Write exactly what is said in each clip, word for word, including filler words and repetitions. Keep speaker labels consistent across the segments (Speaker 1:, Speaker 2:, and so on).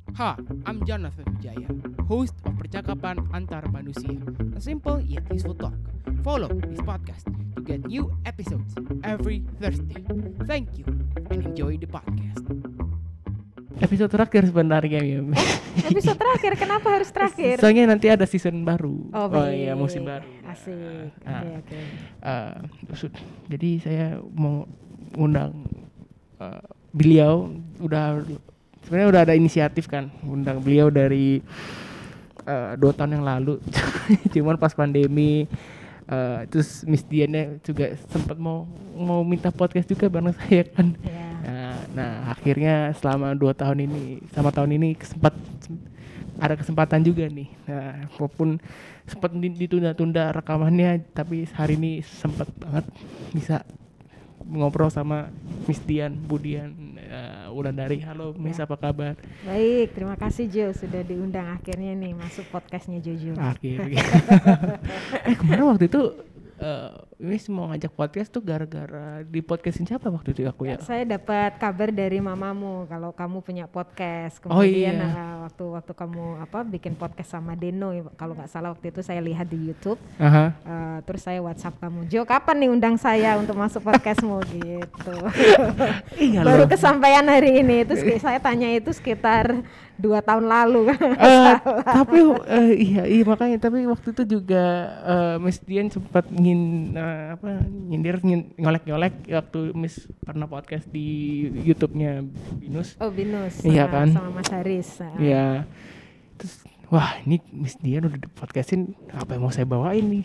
Speaker 1: Ha, I'm Jonathan Wijaya, host of Percakapan Antar Manusia, a simple yet useful talk. Follow this podcast to get new episodes every Thursday. Thank you and enjoy the podcast.
Speaker 2: Episode terakhir sebenarnya ya.
Speaker 3: Episode terakhir, kenapa harus terakhir?
Speaker 2: Soalnya nanti ada season baru.
Speaker 3: Oh,
Speaker 2: oh iya, musim baru.
Speaker 3: Asik. Oke,
Speaker 2: Nah,
Speaker 3: okay, oke.
Speaker 2: okay. uh, jadi saya mau undang uh, beliau udah sebenarnya udah ada inisiatif kan, undang beliau dari uh, dua tahun yang lalu. Cuman pas pandemi uh, terus Miss Diannya juga sempat mau mau minta podcast juga bareng saya kan.
Speaker 3: Yeah.
Speaker 2: Nah, nah akhirnya selama dua tahun ini sama tahun ini sempat ada kesempatan juga nih. Nah, walaupun sempat ditunda-tunda rekamannya, tapi hari ini sempat banget bisa ngobrol sama Miss Dian Budian uh, Wulandari. Halo Miss,
Speaker 3: Ya.
Speaker 2: apa kabar?
Speaker 3: Baik, terima kasih Jo sudah diundang akhirnya nih masuk podcastnya Jojo.
Speaker 2: Akhirnya. eh kemarin waktu itu uh, Miss mau ngajak podcast tuh gara-gara di podcastin siapa waktu itu aku ya?
Speaker 3: Saya dapat kabar dari mamamu kalau kamu punya podcast.
Speaker 2: Oh,
Speaker 3: Kemudian
Speaker 2: iya.
Speaker 3: uh, waktu waktu kamu apa bikin podcast sama Deno, kalau nggak salah waktu itu saya lihat di YouTube.
Speaker 2: Aha.
Speaker 3: Uh, terus saya WhatsApp kamu, Jo kapan nih undang saya untuk masuk podcastmu gitu.
Speaker 2: Iya
Speaker 3: Baru
Speaker 2: loh.
Speaker 3: kesampaian hari ini. Terus saya tanya itu sekitar dua tahun lalu kan.
Speaker 2: Eh, tapi eh, iya iya makanya tapi waktu itu juga eh, Miss Dian sempat ngin eh, apa nyindir ngin, ngolek-ngolek waktu Miss pernah podcast di YouTube-nya Binus.
Speaker 3: Oh Binus.
Speaker 2: Iya
Speaker 3: nah,
Speaker 2: kan?
Speaker 3: Sama Mas Haris. Nah.
Speaker 2: Iya. Terus wah ini Miss Dian udah di podcastin, apa yang mau saya bawain nih?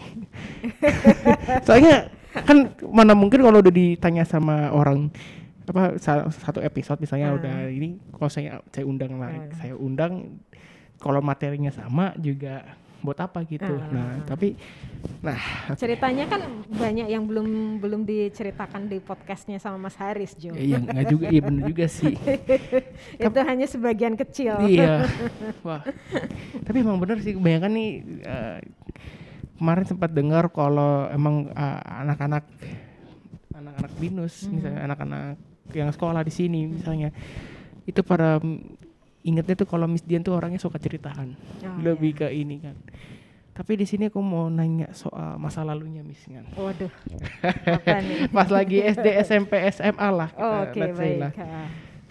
Speaker 2: Soalnya kan mana mungkin kalau udah ditanya sama orang apa sa- satu episode misalnya
Speaker 3: Hmm.
Speaker 2: udah ini, kalau saya saya undang lagi,
Speaker 3: Hmm.
Speaker 2: saya undang kalau materinya sama juga buat apa gitu.
Speaker 3: Hmm.
Speaker 2: Nah, tapi nah
Speaker 3: Ceritanya kan banyak yang belum belum diceritakan di podcastnya sama Mas Haris, Jo.
Speaker 2: ya enggak juga, iya bener juga sih.
Speaker 3: Itu hanya sebagian kecil.
Speaker 2: Iya. Wah. Tapi emang bener sih, kebanyakan nih uh, kemarin sempat dengar kalau emang uh, anak-anak anak-anak Binus,
Speaker 3: Hmm.
Speaker 2: misalnya anak-anak yang sekolah di sini misalnya, itu pada mm, ingetnya tuh kalau Miss Dian tuh orangnya suka ceritakan,
Speaker 3: Oh,
Speaker 2: lebih
Speaker 3: iya.
Speaker 2: ke ini kan. Tapi di sini aku mau nanya soal masa lalunya Miss kan.
Speaker 3: Waduh. Apa nih?
Speaker 2: Pas lagi S D, S M P, S M A lah kita,
Speaker 3: Oh, Oke,
Speaker 2: let's say
Speaker 3: baik.
Speaker 2: lah.
Speaker 3: Ah.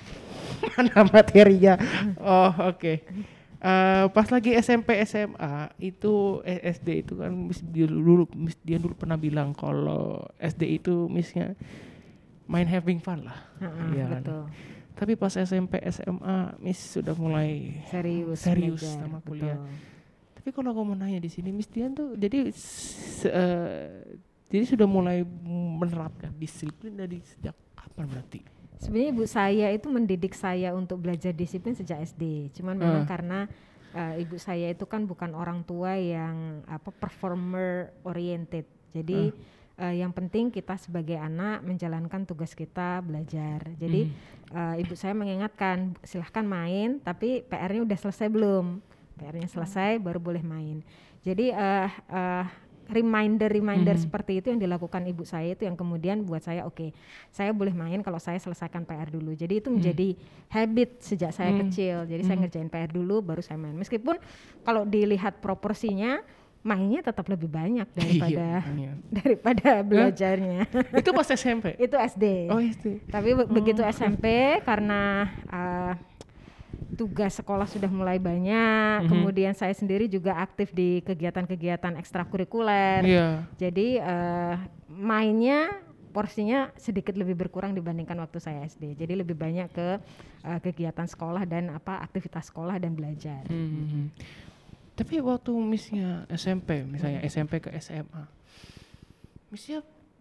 Speaker 2: Mana materinya? Oh oke. Eh, pas lagi S M P S M A itu eh, S D itu kan Miss Dian dulu Miss Dian dulu pernah bilang kalau S D itu Missnya main having fun lah.
Speaker 3: Ah,
Speaker 2: Iya kan?
Speaker 3: betul.
Speaker 2: Tapi pas S M P S M A Miss sudah mulai
Speaker 3: Serius.
Speaker 2: serius
Speaker 3: belajar,
Speaker 2: sama kuliah.
Speaker 3: betul.
Speaker 2: Tapi kalau aku mau nanya di sini Miss Dian tuh jadi se- eh, jadi sudah mulai menerapkan disiplin dari sejak kapan berarti?
Speaker 3: Sebenarnya ibu saya itu mendidik saya untuk belajar disiplin sejak S D. Cuman memang
Speaker 2: Ah.
Speaker 3: karena uh, ibu saya itu kan bukan orang tua yang apa performer oriented. Jadi uh, yang penting kita sebagai anak menjalankan tugas kita belajar. Jadi uh, ibu saya mengingatkan silahkan main, tapi P R-nya udah selesai belum? P R-nya selesai baru boleh main. Jadi uh, uh, reminder-reminder
Speaker 2: Mhm.
Speaker 3: seperti itu yang dilakukan ibu saya itu yang kemudian buat saya oke, okay, saya boleh main kalau saya selesaikan P R dulu. Jadi itu menjadi habit sejak saya
Speaker 2: Hmm.
Speaker 3: kecil. Jadi saya
Speaker 2: Hmm.
Speaker 3: ngerjain P R dulu baru saya main. Meskipun kalau dilihat proporsinya mainnya tetap lebih banyak daripada
Speaker 2: Iya,
Speaker 3: daripada belajarnya.
Speaker 2: itu pas S M P.
Speaker 3: Itu S D.
Speaker 2: Oh S D.
Speaker 3: Tapi be- begitu S M P karena uh, tugas sekolah sudah mulai banyak,
Speaker 2: Mhm.
Speaker 3: kemudian saya sendiri juga aktif di kegiatan-kegiatan ekstrakurikuler.
Speaker 2: Iya.
Speaker 3: Jadi uh, mainnya porsinya sedikit lebih berkurang dibandingkan waktu saya S D. Jadi lebih banyak ke uh, kegiatan sekolah dan apa aktivitas sekolah dan belajar.
Speaker 2: Hmm. Tapi waktu Missnya S M P, misalnya
Speaker 3: Hmm.
Speaker 2: S M P ke S M A, Missnya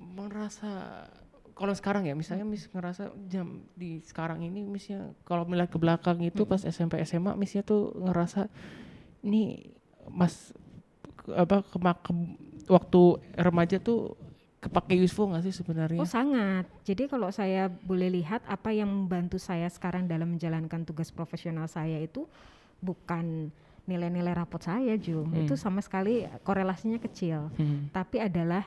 Speaker 2: merasa kalau sekarang ya, misalnya Miss ngerasa jam di sekarang ini Missnya kalau melihat ke belakang itu pas S M P S M A Missnya tuh ngerasa ini mas ke- apa kemak ke- waktu remaja tuh kepake useful nggak sih sebenarnya?
Speaker 3: Oh sangat. Jadi kalau saya boleh lihat apa yang membantu saya sekarang dalam menjalankan tugas profesional saya itu bukan nilai-nilai rapot saya, Jum.
Speaker 2: Hmm.
Speaker 3: Itu sama sekali korelasinya kecil.
Speaker 2: Hmm.
Speaker 3: Tapi adalah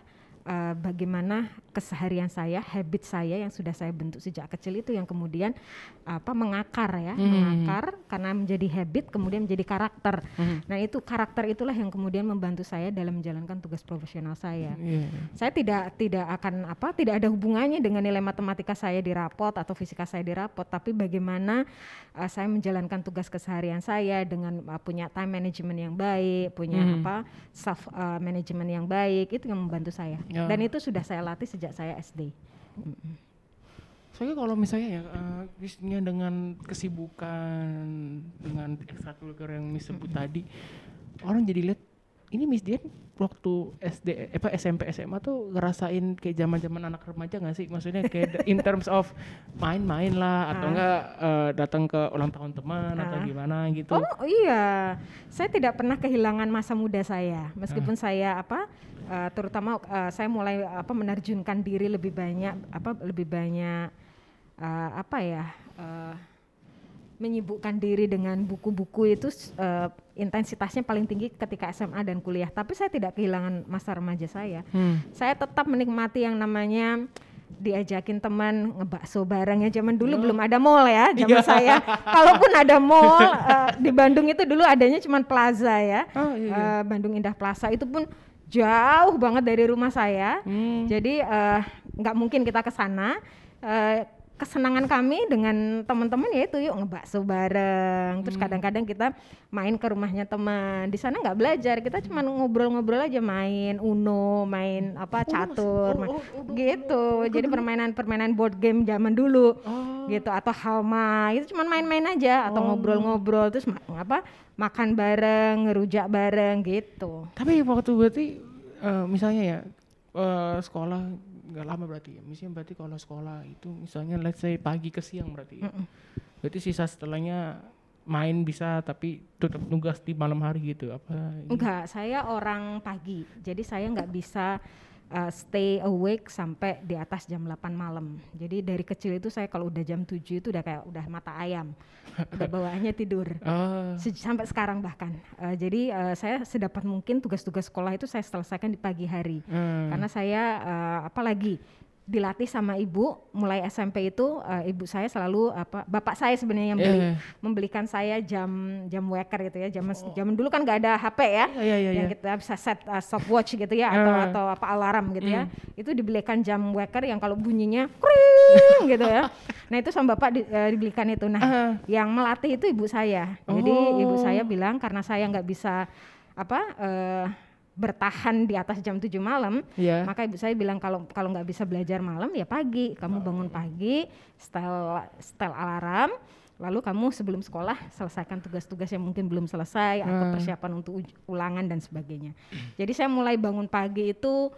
Speaker 3: uh, bagaimana keseharian saya, habit saya yang sudah saya bentuk sejak kecil itu yang kemudian apa mengakar ya,
Speaker 2: Hmm.
Speaker 3: mengakar karena menjadi habit kemudian menjadi karakter.
Speaker 2: Hmm.
Speaker 3: Nah itu karakter itulah yang kemudian membantu saya dalam menjalankan tugas profesional saya.
Speaker 2: Iya.
Speaker 3: Saya tidak tidak akan apa tidak ada hubungannya dengan nilai matematika saya di rapot atau fisika saya di rapot, tapi bagaimana uh, saya menjalankan tugas keseharian saya dengan uh, punya time management yang baik, punya
Speaker 2: Hmm.
Speaker 3: apa self uh, management yang baik, itu yang membantu saya.
Speaker 2: Ya.
Speaker 3: Dan itu sudah saya latih sejak saya S D. Mm-mm.
Speaker 2: Soalnya kalau misalnya ya, uh, misalnya dengan kesibukan, dengan ekstrakurikuler yang Miss sebut tadi, orang jadi lihat ini Miss Dian waktu S D, apa S M P S M A tuh ngerasain kayak zaman-zaman anak remaja nggak sih? Maksudnya kayak in terms of main-main lah, atau
Speaker 3: Ah.
Speaker 2: enggak uh, datang ke ulang tahun teman atau
Speaker 3: Ah.
Speaker 2: gimana gitu?
Speaker 3: Oh iya, saya tidak pernah kehilangan masa muda saya, meskipun saya apa, uh, terutama uh, saya mulai apa menerjunkan diri lebih banyak, apa lebih banyak uh, apa ya, uh, menyibukkan diri dengan buku-buku itu uh, intensitasnya paling tinggi ketika S M A dan kuliah. Tapi saya tidak kehilangan masa remaja saya.
Speaker 2: Hmm.
Speaker 3: Saya tetap menikmati yang namanya diajakin teman ngebakso bareng ya. Zaman dulu
Speaker 2: Oh.
Speaker 3: belum ada mall ya, zaman
Speaker 2: Iya.
Speaker 3: saya. Kalaupun ada mall uh, di Bandung itu dulu adanya cuma Plaza ya.
Speaker 2: Oh, iya, iya.
Speaker 3: Uh, Bandung Indah Plaza itu pun jauh banget dari rumah saya.
Speaker 2: Hmm.
Speaker 3: Jadi uh, nggak mungkin kita ke sana. Uh, kesenangan kami dengan teman-teman ya itu yuk ngebakso bareng. Terus
Speaker 2: Hmm.
Speaker 3: kadang-kadang kita main ke rumahnya teman. Di sana nggak belajar, kita cuma ngobrol-ngobrol aja, main Uno, main apa catur,
Speaker 2: oh,
Speaker 3: main-
Speaker 2: oh, oh,
Speaker 3: gitu. Jadi permainan-permainan board game zaman dulu.
Speaker 2: Oh.
Speaker 3: Gitu, atau halma itu cuma main-main aja atau
Speaker 2: Oh.
Speaker 3: ngobrol-ngobrol terus ma- apa makan bareng, ngerujak bareng gitu.
Speaker 2: Tapi waktu berarti uh, misalnya ya uh, sekolah nggak lama berarti ya. Misalnya berarti kalau sekolah itu misalnya let's say pagi ke siang berarti ya.
Speaker 3: Mm-mm.
Speaker 2: Berarti sisa setelahnya main bisa tapi tetap nugas di malam hari gitu apa?
Speaker 3: Enggak, saya orang pagi. Jadi saya nggak bisa uh, stay awake sampai di atas jam delapan malam. Jadi dari kecil itu saya kalau udah jam tujuh itu udah kayak udah mata ayam. Udah bawaannya tidur.
Speaker 2: Oh.
Speaker 3: Se- sampai sekarang bahkan. Uh, jadi uh, saya sedapat mungkin tugas-tugas sekolah itu saya selesaikan di pagi hari.
Speaker 2: Hmm.
Speaker 3: Karena saya uh, apalagi dilatih sama ibu mulai S M P itu uh, ibu saya selalu apa bapak saya sebenarnya yang beli
Speaker 2: Eh.
Speaker 3: membelikan saya jam jam waker gitu ya. Zaman zaman dulu kan nggak ada H P ya.
Speaker 2: Iya, iya, iya,
Speaker 3: Yang
Speaker 2: iya.
Speaker 3: kita bisa set uh, stopwatch gitu ya atau
Speaker 2: Ah.
Speaker 3: atau apa alarm gitu ya.
Speaker 2: Hmm.
Speaker 3: Itu dibelikan jam waker yang kalau bunyinya kring gitu ya. Nah, itu sama bapak di- uh, dibelikan itu. Nah,
Speaker 2: Ah.
Speaker 3: yang melatih itu ibu saya. Jadi
Speaker 2: Oh.
Speaker 3: ibu saya bilang karena saya nggak bisa apa eh, bertahan di atas jam tujuh malam,
Speaker 2: Iya.
Speaker 3: maka ibu saya bilang kalau kalau nggak bisa belajar malam ya pagi, kamu bangun pagi, setel setel alarm, lalu kamu sebelum sekolah selesaikan tugas-tugas yang mungkin belum selesai atau
Speaker 2: Hmm.
Speaker 3: persiapan untuk uj- ulangan dan sebagainya. Jadi saya mulai bangun pagi itu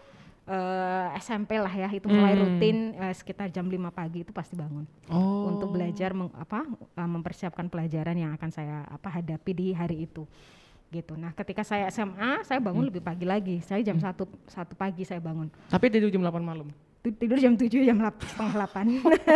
Speaker 3: eh, S M P lah ya, itu mulai
Speaker 2: Hmm.
Speaker 3: rutin eh, sekitar jam lima pagi itu pasti bangun
Speaker 2: Oh.
Speaker 3: untuk belajar meng- apa uh, mempersiapkan pelajaran yang akan saya apa hadapi di hari itu gitu. Nah, ketika saya S M A saya bangun lebih pagi lagi. Saya jam satu satu pagi saya bangun.
Speaker 2: Tapi dari jam delapan malam.
Speaker 3: Tu- Tidur jam tujuh jam lap- setengah delapan.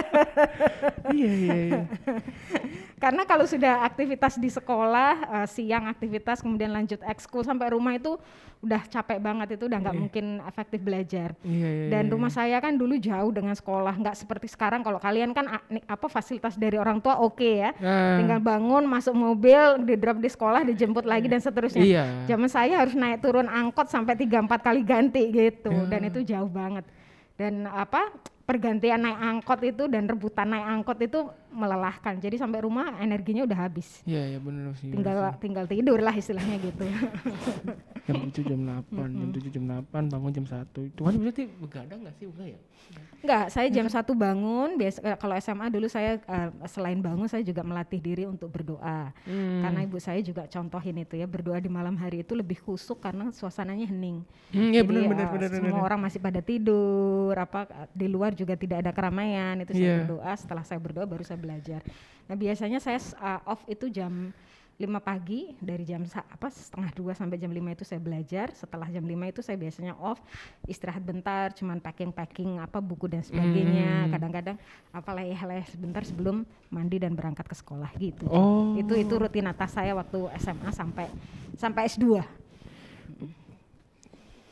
Speaker 2: Iya, iya, iya.
Speaker 3: Karena kalau sudah aktivitas di sekolah uh, siang aktivitas kemudian lanjut ekskul sampai rumah itu udah capek banget, itu udah nggak
Speaker 2: Iya.
Speaker 3: mungkin efektif belajar.
Speaker 2: Iya, iya,
Speaker 3: Dan
Speaker 2: iya.
Speaker 3: rumah saya kan dulu jauh dengan sekolah, nggak seperti sekarang. Kalau kalian kan a- nik- apa fasilitas dari orang tua oke ya,
Speaker 2: Ah.
Speaker 3: tinggal bangun masuk mobil, di drop di sekolah, dijemput lagi dan seterusnya.
Speaker 2: Iya.
Speaker 3: Zaman saya harus naik turun angkot sampai tiga empat kali ganti gitu,
Speaker 2: Ya.
Speaker 3: dan itu jauh banget. Dan apa pergantian naik angkot itu dan rebutan naik angkot itu melelahkan. Jadi sampai rumah energinya udah habis.
Speaker 2: Iya, iya benar sih.
Speaker 3: Tinggal tinggal tidur lah istilahnya gitu.
Speaker 2: Jam tujuh jam delapan, jam tujuh jam delapan bangun jam satu. Itu kan berarti begadang enggak sih? Enggak ya?
Speaker 3: Enggak, saya jam satu bangun. Biasa eh, kalau S M A dulu saya eh, selain bangun saya juga melatih diri untuk berdoa.
Speaker 2: Hmm.
Speaker 3: Karena ibu saya juga contohin itu ya, berdoa di malam hari itu lebih khusyuk karena suasananya hening.
Speaker 2: Hmm, iya
Speaker 3: Jadi,
Speaker 2: benar benar
Speaker 3: eh,
Speaker 2: benar
Speaker 3: semua
Speaker 2: benar.
Speaker 3: orang masih pada tidur, apa eh, di luar juga tidak ada keramaian. Itu saya
Speaker 2: Iya.
Speaker 3: berdoa, setelah saya berdoa baru saya belajar. Nah, biasanya saya eh, off itu jam lima pagi, dari jam sa- apa setengah dua sampai jam lima itu saya belajar. Setelah jam lima itu saya biasanya off, istirahat bentar, cuman packing-packing apa buku dan sebagainya.
Speaker 2: Hmm.
Speaker 3: Kadang-kadang apa leleh-leleh sebentar sebelum mandi dan berangkat ke sekolah gitu.
Speaker 2: Oh.
Speaker 3: Itu itu rutinitas saya waktu S M A sampai sampai S dua.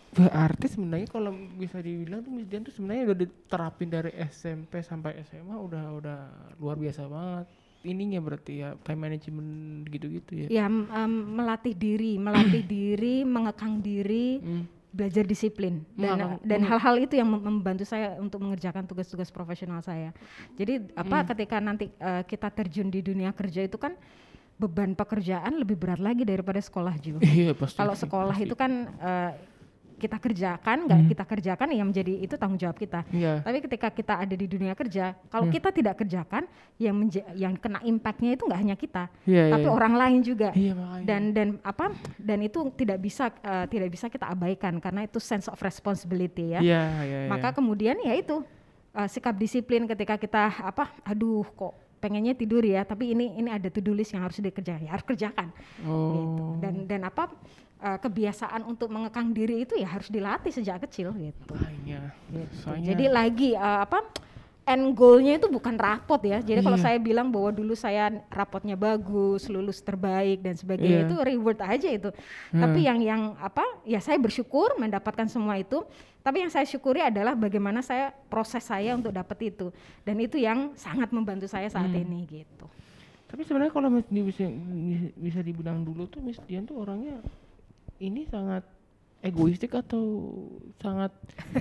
Speaker 2: Berarti sebenarnya kalau bisa dibilang tuh Miss Dian tuh sebenarnya udah diterapin dari S M P sampai S M A udah udah luar biasa banget ininya berarti ya, time management gitu-gitu ya.
Speaker 3: Ya um, melatih diri, melatih diri, mengekang diri,
Speaker 2: Hmm.
Speaker 3: belajar disiplin dan
Speaker 2: Mengekang-
Speaker 3: dan
Speaker 2: menge-
Speaker 3: hal-hal itu yang mem- membantu saya untuk mengerjakan tugas-tugas profesional saya. Jadi apa
Speaker 2: Hmm.
Speaker 3: ketika nanti uh, kita terjun di dunia kerja itu kan beban pekerjaan lebih berat lagi daripada sekolah juga.
Speaker 2: Iya pasti.
Speaker 3: Kalau sekolah
Speaker 2: pasti.
Speaker 3: itu kan uh, kita kerjakan, nggak
Speaker 2: Hmm.
Speaker 3: kita kerjakan ya menjadi itu tanggung jawab kita.
Speaker 2: Iya.
Speaker 3: Tapi ketika kita ada di dunia kerja, kalau
Speaker 2: Hmm.
Speaker 3: kita tidak kerjakan, yang menja- yang kena impactnya itu nggak hanya kita,
Speaker 2: Iya,
Speaker 3: tapi
Speaker 2: iya.
Speaker 3: orang lain juga.
Speaker 2: Iya makanya.
Speaker 3: Dan dan apa? Dan itu tidak bisa uh, tidak bisa kita abaikan karena itu sense of responsibility ya.
Speaker 2: Iya, iya, iya.
Speaker 3: Maka kemudian ya itu uh, sikap disiplin ketika kita apa? Aduh kok pengennya tidur ya, tapi ini ini ada to-do list yang harus dikerjakan, ya harus kerjakan.
Speaker 2: oh.
Speaker 3: Gitu. Dan dan apa? Uh, kebiasaan untuk mengekang diri itu ya harus dilatih sejak kecil gitu.
Speaker 2: Makanya.
Speaker 3: Gitu.
Speaker 2: Soalnya-
Speaker 3: Jadi lagi uh, apa end goalnya itu bukan rapot ya. Jadi kalau
Speaker 2: Iya.
Speaker 3: saya bilang bahwa dulu saya rapotnya bagus, lulus terbaik dan sebagainya,
Speaker 2: Iya.
Speaker 3: itu reward aja itu.
Speaker 2: Hmm.
Speaker 3: Tapi yang yang apa? Ya saya bersyukur mendapatkan semua itu. Tapi yang saya syukuri adalah bagaimana saya proses saya untuk dapat itu. Dan itu yang sangat membantu saya saat
Speaker 2: Hmm.
Speaker 3: ini gitu.
Speaker 2: Tapi sebenarnya kalau Miss Dian bisa bisa dibilang dulu tuh Miss Dian tuh orangnya ini sangat egoistik atau sangat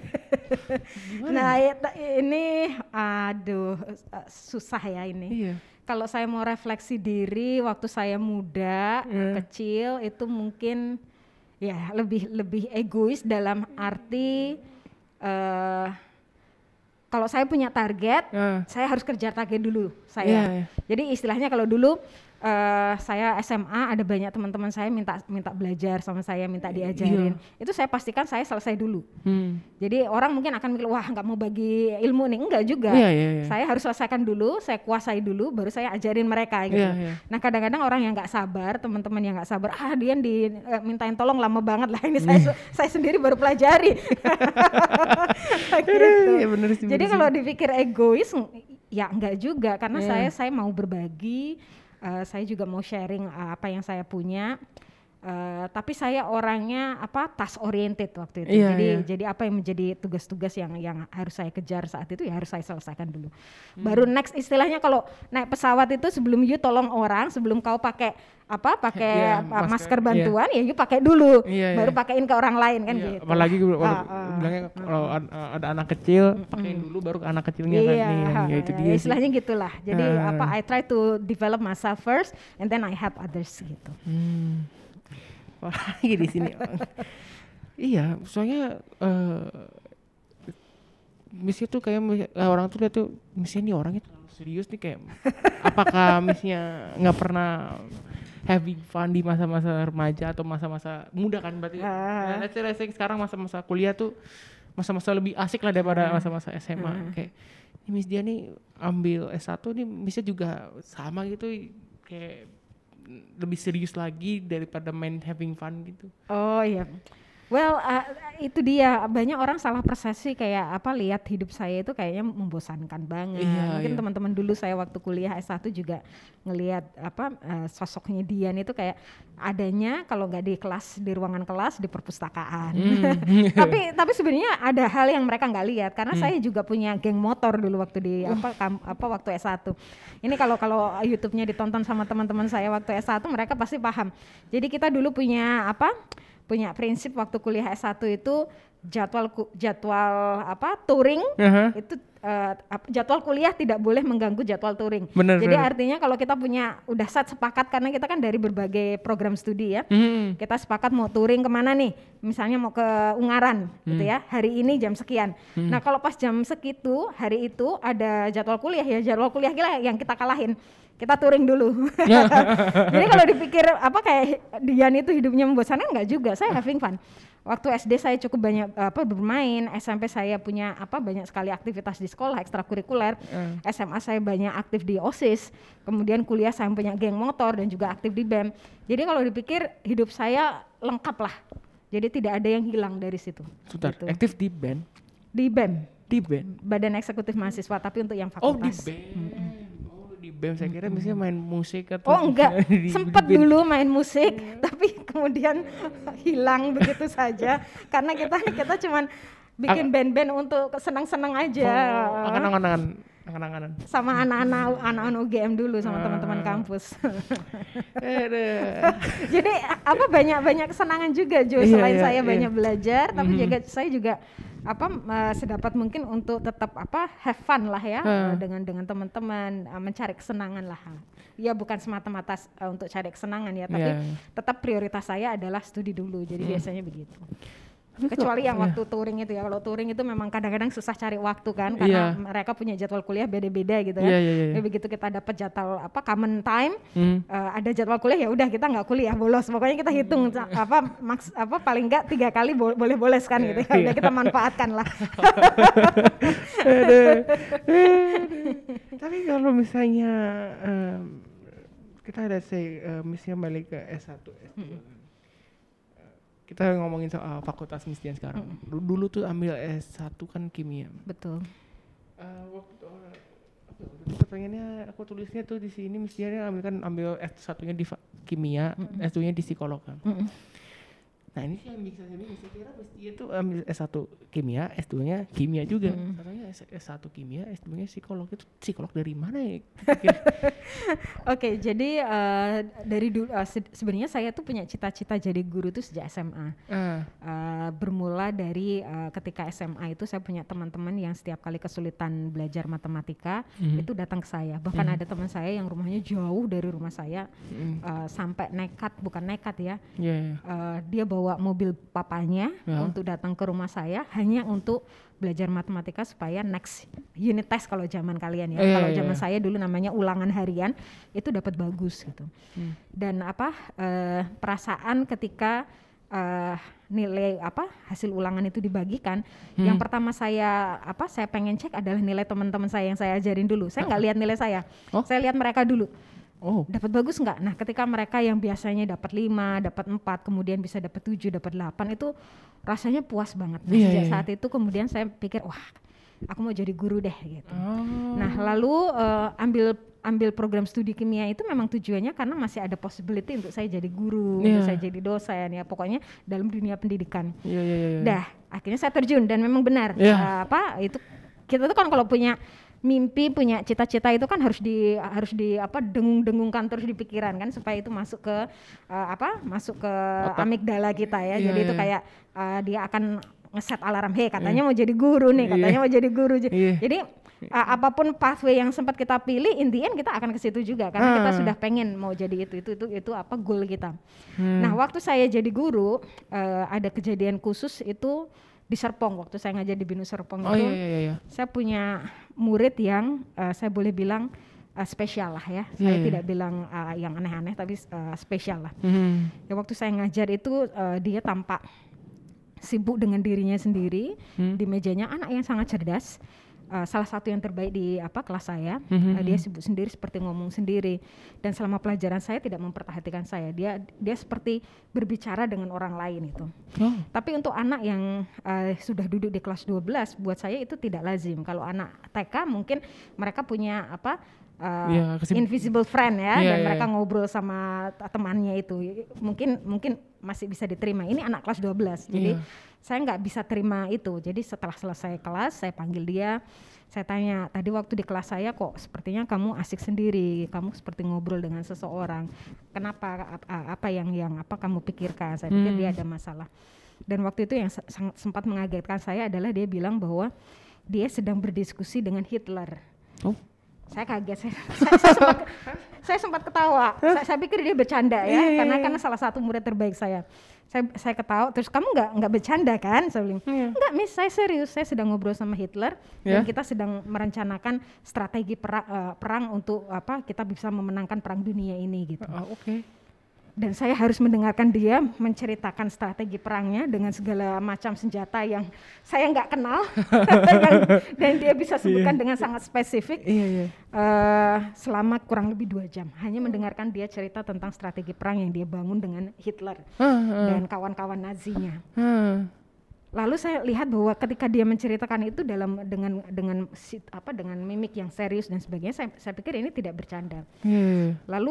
Speaker 2: gimana?
Speaker 3: Nah, ya- ini aduh uh, susah ya ini.
Speaker 2: Iya.
Speaker 3: Kalau saya mau refleksi diri waktu saya muda,
Speaker 2: Hmm.
Speaker 3: kecil itu mungkin ya lebih lebih egois dalam arti uh, kalau saya punya target,
Speaker 2: Ah.
Speaker 3: saya harus kerja target dulu saya.
Speaker 2: Iya, iya.
Speaker 3: Jadi istilahnya kalau dulu uh, saya S M A ada banyak teman-teman saya minta minta belajar sama saya, minta diajarin. Itu saya pastikan saya selesai dulu.
Speaker 2: Hmm.
Speaker 3: Jadi orang mungkin akan mikir wah nggak mau bagi ilmu nih, enggak juga.
Speaker 2: Iya, iya, iya.
Speaker 3: Saya harus selesaikan dulu, saya kuasai dulu, baru saya ajarin mereka gitu.
Speaker 2: Iya, iya.
Speaker 3: Nah kadang-kadang orang yang nggak sabar, teman-teman yang nggak sabar, ah dia dimintain tolong lama banget lah ini saya saya sendiri baru pelajari. Gitu.
Speaker 2: Iya, bener sih,
Speaker 3: Jadi
Speaker 2: bener
Speaker 3: kalau
Speaker 2: sih.
Speaker 3: dipikir egois, ya enggak juga karena
Speaker 2: Iya.
Speaker 3: saya saya mau berbagi, uh, saya juga mau sharing uh, apa yang saya punya. Uh, tapi saya orangnya apa task oriented waktu itu.
Speaker 2: Iya,
Speaker 3: jadi
Speaker 2: iya.
Speaker 3: jadi apa yang menjadi tugas-tugas yang yang harus saya kejar saat itu ya harus saya selesaikan dulu. Baru next istilahnya kalau naik pesawat itu sebelum you tolong orang, sebelum kau pakai apa pakai
Speaker 2: Iya,
Speaker 3: apa,
Speaker 2: masker,
Speaker 3: masker
Speaker 2: iya.
Speaker 3: bantuan ya you pakai dulu.
Speaker 2: Iya,
Speaker 3: Baru
Speaker 2: iya.
Speaker 3: pakein ke orang lain kan
Speaker 2: Iya,
Speaker 3: gitu.
Speaker 2: apalagi gue
Speaker 3: Ah, ah.
Speaker 2: bilangnya kalau ada, ada anak kecil pakein dulu baru ke anak kecilnya kan.
Speaker 3: Iya,
Speaker 2: Iya,
Speaker 3: ha,
Speaker 2: ya itu
Speaker 3: ya,
Speaker 2: dia sih.
Speaker 3: istilahnya gitulah. Jadi
Speaker 2: Ah.
Speaker 3: apa I try to develop myself first and then I help others gitu.
Speaker 2: Hmm. Apalagi di sini. Iya, soalnya eh Miss tuh kayak mis- eh, orang tuh lihat tuh Miss ini orangnya terlalu serius nih kayak apakah Missnya nggak pernah having fun di masa-masa remaja atau masa-masa muda kan berarti.
Speaker 3: Ah.
Speaker 2: Nah, let's say, let's say sekarang masa-masa kuliah tuh masa-masa lebih asik lah daripada masa-masa S M A.
Speaker 3: Ah.
Speaker 2: Kayak ini Miss dia nih ambil S satu nih Missnya juga sama gitu kayak lebih serius lagi daripada main having fun gitu.
Speaker 3: Oh iya. Well, uh, itu dia banyak orang salah persepsi kayak apa lihat hidup saya itu kayaknya membosankan banget.
Speaker 2: Iya,
Speaker 3: Mungkin
Speaker 2: iya.
Speaker 3: teman-teman dulu saya waktu kuliah S satu juga ngelihat apa uh, sosoknya Dian itu kayak adanya kalau nggak di kelas di ruangan kelas di perpustakaan.
Speaker 2: Hmm.
Speaker 3: tapi tapi sebenarnya ada hal yang mereka nggak lihat karena saya juga punya geng motor dulu waktu di apa kam- apa waktu S satu. Ini kalau kalau YouTube-nya ditonton sama teman-teman saya waktu S satu mereka pasti paham. Jadi kita dulu punya apa? punya prinsip waktu kuliah S satu itu jadwal ku- jadwal apa touring
Speaker 2: Aha.
Speaker 3: itu uh, ap- jadwal kuliah tidak boleh mengganggu jadwal touring.
Speaker 2: Benar,
Speaker 3: Jadi
Speaker 2: benar.
Speaker 3: artinya kalau kita punya udah set sepakat karena kita kan dari berbagai program studi ya.
Speaker 2: Hmm.
Speaker 3: Kita sepakat mau touring kemana nih, misalnya mau ke Ungaran gitu ya, hari ini jam sekian. Nah kalau pas jam segitu, hari itu ada jadwal kuliah ya, jadwal kuliah kita yang kita kalahin, kita touring dulu. Jadi kalau dipikir apa kayak Dian itu hidupnya membosankan enggak juga, saya having fun. Waktu S D saya cukup banyak apa bermain, S M P saya punya apa banyak sekali aktivitas di sekolah ekstrakurikuler,
Speaker 2: Hmm.
Speaker 3: S M A saya banyak aktif di OSIS, kemudian kuliah saya punya geng motor dan juga aktif di B E M. Jadi kalau dipikir hidup saya lengkap lah. Jadi tidak ada yang hilang dari situ.
Speaker 2: Sebentar,
Speaker 3: Gitu.
Speaker 2: aktif di band,
Speaker 3: Di B E M,
Speaker 2: di band.
Speaker 3: Badan Eksekutif Mahasiswa, tapi untuk yang
Speaker 2: Oh di
Speaker 3: fakultas.
Speaker 2: band. Oh di band saya kira misalnya main musik atau
Speaker 3: Oh enggak,
Speaker 2: di- di
Speaker 3: sempat
Speaker 2: band.
Speaker 3: dulu main musik, tapi kemudian hilang begitu saja karena kita kita cuman bikin band-band untuk senang-senang aja.
Speaker 2: Oh, angan-angan, angan-angan.
Speaker 3: Sama anak-anak anak-anak U G M dulu sama
Speaker 2: Ah.
Speaker 3: teman-teman kampus.
Speaker 2: Aduh.
Speaker 3: Jadi apa banyak-banyak kesenangan juga Jo,
Speaker 2: Iya,
Speaker 3: selain
Speaker 2: iya,
Speaker 3: saya
Speaker 2: iya.
Speaker 3: banyak belajar, tapi
Speaker 2: Mhm.
Speaker 3: juga saya juga apa uh, sedapat mungkin untuk tetap apa have fun lah ya
Speaker 2: Hmm.
Speaker 3: uh, dengan dengan teman-teman uh, mencari kesenangan lah. Ya bukan semata-mata uh, untuk cari kesenangan ya, tapi
Speaker 2: Iya.
Speaker 3: tetap prioritas saya adalah studi dulu. Jadi
Speaker 2: Hmm.
Speaker 3: biasanya begitu.
Speaker 2: Tapi
Speaker 3: Kecuali
Speaker 2: kok-
Speaker 3: yang
Speaker 2: iya.
Speaker 3: waktu touring itu ya. Kalau touring itu memang kadang-kadang susah cari waktu kan karena
Speaker 2: Iya.
Speaker 3: mereka punya jadwal kuliah beda-beda gitu kan.
Speaker 2: Iya, iya, iya.
Speaker 3: Jadi begitu kita dapat jadwal apa common time,
Speaker 2: Hmm.
Speaker 3: uh, ada jadwal kuliah ya udah kita nggak kuliah bolos. Pokoknya kita hitung ca- apa maks apa paling nggak tiga kali bo- boleh bolos kan gitu ya. Udah kita manfaatkan lah.
Speaker 2: Aduh. Aduh. Tapi kalau misalnya em, kita ada say eh, misalnya balik ke S satu S dua.
Speaker 3: Mm-mm.
Speaker 2: Kita ngomongin soal fakultas misian sekarang. Du- Dulu tuh ambil S satu kan kimia.
Speaker 3: Betul.
Speaker 2: Eh, waktu itu, eh, apa ya, waktu itu pertanyaannya aku tulisnya tuh di sini misiannya ambil kan ambil S satunya di fa- kimia,
Speaker 3: Mm-mm.
Speaker 2: S dua-nya di psikolog kan.
Speaker 3: Mm-mm.
Speaker 2: Nah ini sih yang bikin saya bingung, saya kira mesti itu ambil S satu kimia, S dua-nya kimia juga.
Speaker 3: Mm.
Speaker 2: Katanya S, S1 kimia, S dua-nya psikolog. Itu psikolog dari mana ya?
Speaker 3: Oke, jadi uh, dari dulu uh, se- sebenarnya saya tuh punya cita-cita jadi guru tuh sejak S M A.
Speaker 2: Ah,
Speaker 3: Uh, bermula dari uh, ketika S M A itu saya punya teman-teman yang setiap kali kesulitan belajar matematika
Speaker 2: mhm,
Speaker 3: itu datang ke saya. Bahkan
Speaker 2: Mhm.
Speaker 3: ada teman saya yang rumahnya jauh dari rumah saya
Speaker 2: mhm.
Speaker 3: uh, sampai nekat, bukan nekat ya.
Speaker 2: Iya, iya.
Speaker 3: Uh, dia bawa mobil papanya
Speaker 2: Ya.
Speaker 3: untuk datang ke rumah saya hanya untuk belajar matematika supaya next unit test kalau zaman kalian ya.
Speaker 2: Iya,
Speaker 3: Kalau
Speaker 2: iya,
Speaker 3: zaman
Speaker 2: iya.
Speaker 3: saya dulu namanya ulangan harian itu dapat bagus gitu.
Speaker 2: Hmm.
Speaker 3: Dan apa uh, perasaan ketika uh, nilai apa hasil ulangan itu dibagikan,
Speaker 2: Hmm.
Speaker 3: yang pertama saya apa saya pengen cek adalah nilai teman-teman saya yang saya ajarin dulu. Saya nggak lihat nilai saya,
Speaker 2: Oh.
Speaker 3: saya lihat mereka dulu.
Speaker 2: Oh,
Speaker 3: Dapat bagus nggak? Nah, ketika mereka yang biasanya dapat lima, dapat empat, kemudian bisa dapat tujuh, dapat delapan, itu rasanya puas banget. Nah,
Speaker 2: Iya,
Speaker 3: sejak
Speaker 2: iya.
Speaker 3: saat itu kemudian saya pikir, wah, aku mau jadi guru deh gitu.
Speaker 2: Oh.
Speaker 3: Nah, lalu eh, ambil ambil program studi kimia itu memang tujuannya karena masih ada possibility untuk saya jadi guru, untuk
Speaker 2: Iya.
Speaker 3: saya jadi dosen ya, pokoknya dalam dunia pendidikan.
Speaker 2: Iya, iya, iya.
Speaker 3: Dah, akhirnya saya terjun dan memang benar.
Speaker 2: Iya.
Speaker 3: eh, apa itu kita tuh kan kalau punya mimpi, punya cita-cita itu kan harus di harus di apa dengung-dengungkan terus di pikiran kan supaya itu masuk ke eh, apa? masuk ke
Speaker 2: Otak.
Speaker 3: amigdala kita ya.
Speaker 2: Iya,
Speaker 3: Jadi itu
Speaker 2: iya.
Speaker 3: kayak eh, dia akan ngeset alarm, "Hei, katanya mau jadi guru nih,
Speaker 2: Iya.
Speaker 3: katanya mau jadi guru." J-
Speaker 2: Iya.
Speaker 3: Jadi uh, apapun pathway yang sempat kita pilih, in the end kita akan ke situ juga karena kita
Speaker 2: Ah.
Speaker 3: sudah pengen mau jadi itu itu itu itu apa goal kita.
Speaker 2: Hmm.
Speaker 3: Nah, waktu saya jadi guru, uh, ada kejadian khusus itu di Serpong, waktu saya ngajar di Binu Serpong
Speaker 2: Oh
Speaker 3: itu,
Speaker 2: iya, iya, iya.
Speaker 3: saya punya murid yang uh, saya boleh bilang uh, spesial lah ya.
Speaker 2: Iya,
Speaker 3: Saya
Speaker 2: iya.
Speaker 3: tidak bilang uh, yang aneh-aneh, tapi uh, spesial lah.
Speaker 2: Hmm.
Speaker 3: Ya, waktu saya ngajar itu uh, dia tampak sibuk dengan dirinya sendiri.
Speaker 2: Hmm.
Speaker 3: Di mejanya anak yang sangat cerdas, uh, salah satu yang terbaik di apa kelas saya.
Speaker 2: Mhm.
Speaker 3: Uh, dia sibuk sendiri, seperti ngomong sendiri, dan selama pelajaran saya tidak memperhatikan saya. Dia dia seperti berbicara dengan orang lain itu.
Speaker 2: Oh.
Speaker 3: Tapi untuk anak yang uh, sudah duduk di kelas dua belas, buat saya itu tidak lazim. Kalau anak T K mungkin mereka punya apa uh,
Speaker 2: Iya, kesib-
Speaker 3: invisible friend ya,
Speaker 2: Iya,
Speaker 3: dan
Speaker 2: iya,
Speaker 3: mereka
Speaker 2: iya.
Speaker 3: ngobrol sama t- temannya itu. Mungkin mungkin masih bisa diterima. Ini anak kelas dua belas. Jadi
Speaker 2: Iya.
Speaker 3: saya nggak bisa terima itu. Jadi setelah selesai kelas, saya panggil dia. Saya tanya, tadi waktu di kelas saya kok sepertinya kamu asik sendiri, kamu seperti ngobrol dengan seseorang. Kenapa? Apa, apa yang yang apa kamu pikirkan? Saya pikir
Speaker 2: Hmm.
Speaker 3: dia ada masalah. Dan waktu itu yang se- sang- sempat mengagetkan saya adalah dia bilang bahwa dia sedang berdiskusi dengan Hitler.
Speaker 2: Oh.
Speaker 3: Saya kaget, saya, saya, saya, sempat, saya sempat ketawa. Saya, saya pikir dia bercanda ya,
Speaker 2: Iya, iya,
Speaker 3: karena
Speaker 2: iya.
Speaker 3: karena salah satu murid terbaik saya. Saya, saya ketawa, terus kamu nggak nggak bercanda kan? Saya bilang,
Speaker 2: Iya.
Speaker 3: enggak Miss, saya serius. Saya sedang ngobrol sama Hitler
Speaker 2: Ya.
Speaker 3: dan kita sedang merencanakan strategi perang, eh, perang untuk apa? Kita bisa memenangkan perang dunia ini gitu.
Speaker 2: Ah, oke.
Speaker 3: Dan saya harus mendengarkan dia menceritakan strategi perangnya dengan segala macam senjata yang saya nggak kenal yang- dan dia bisa sebutkan dengan sangat spesifik.
Speaker 2: Iya, iya.
Speaker 3: eh, selama kurang lebih dua jam hanya mendengarkan dia cerita tentang strategi perang yang dia bangun dengan Hitler
Speaker 2: Ah, ah,
Speaker 3: dan kawan-kawan Nazinya.
Speaker 2: ah.
Speaker 3: Lalu saya lihat bahwa ketika dia menceritakan itu dalam dengan dengan si- apa dengan mimik yang serius dan sebagainya, saya, saya pikir ini tidak bercanda.
Speaker 2: Iya.
Speaker 3: Lalu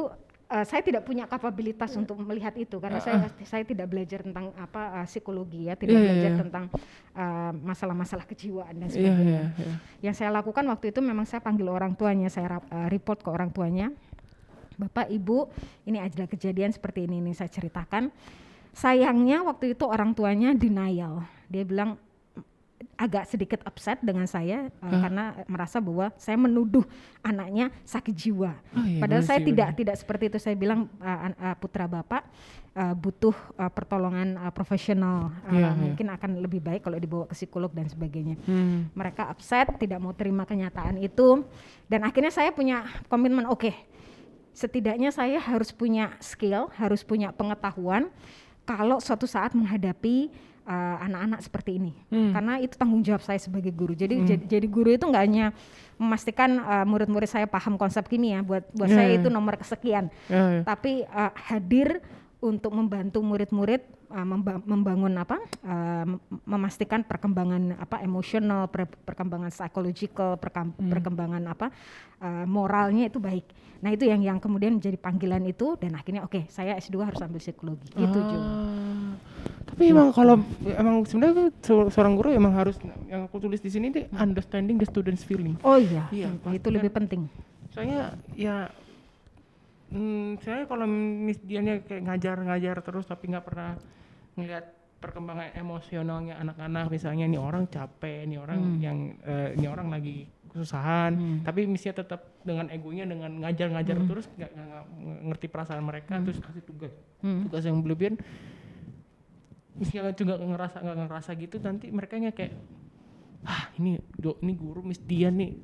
Speaker 3: Uh, saya tidak punya kapabilitas untuk melihat itu karena uh, saya saya tidak belajar tentang apa uh, psikologi ya, tidak
Speaker 2: yeah,
Speaker 3: belajar
Speaker 2: yeah.
Speaker 3: tentang uh, masalah-masalah kejiwaan dan sebagainya.
Speaker 2: Yeah, yeah, yeah.
Speaker 3: Yang saya lakukan waktu itu memang saya panggil orang tuanya, saya uh, report ke orang tuanya, Bapak Ibu, ini ada kejadian seperti ini, ini saya ceritakan. Sayangnya waktu itu orang tuanya denial, dia bilang agak sedikit upset dengan saya uh, huh? karena merasa bahwa saya menuduh anaknya sakit jiwa. Oh, iya, Padahal saya sih, tidak bener. tidak seperti itu. Saya bilang uh, uh, putra Bapak uh, butuh uh, pertolongan uh, profesional. Uh, yeah, mungkin yeah. akan lebih baik kalau dibawa ke psikolog dan sebagainya. Hmm. Mereka upset, tidak mau terima kenyataan itu. Dan akhirnya saya punya komitmen, oke, okay, setidaknya saya harus punya skill, harus punya pengetahuan kalau suatu saat menghadapi Uh, anak-anak seperti ini, hmm. karena itu tanggung jawab saya sebagai guru. Jadi hmm. jadi, jadi guru itu nggak hanya memastikan uh, murid-murid saya paham konsep kimia, buat buat yeah, saya yeah. itu nomor kesekian, yeah, yeah. tapi uh, hadir untuk membantu murid-murid uh, memba- membangun apa, uh, memastikan perkembangan apa emosional, per- perkembangan psychological, perkam- hmm. perkembangan apa uh, moralnya itu baik. Nah itu yang yang kemudian menjadi panggilan itu, dan akhirnya oke okay, saya S dua harus ambil psikologi. Ah. Itu juga.
Speaker 2: Tapi emang kalau emang sebenarnya seorang guru emang harus, yang aku tulis di sini deh, understanding the students' feeling.
Speaker 3: Oh iya, iya itu lebih penting.
Speaker 2: Soalnya ya, hmm, saya kalau Miss Diannya kayak ngajar-ngajar terus tapi nggak pernah ngelihat perkembangan emosionalnya anak-anak, misalnya ini orang capek, ini orang hmm. yang uh, ini orang lagi kesusahan, hmm. tapi Missnya tetap dengan egonya dengan ngajar-ngajar hmm. terus nggak ngerti perasaan mereka, hmm. terus kasih tugas, hmm. tugas yang berlebihan. Misalnya juga ngerasa nggak ngerasa gitu, nanti mereka nya kayak ah ini do, ini guru Miss Dian nih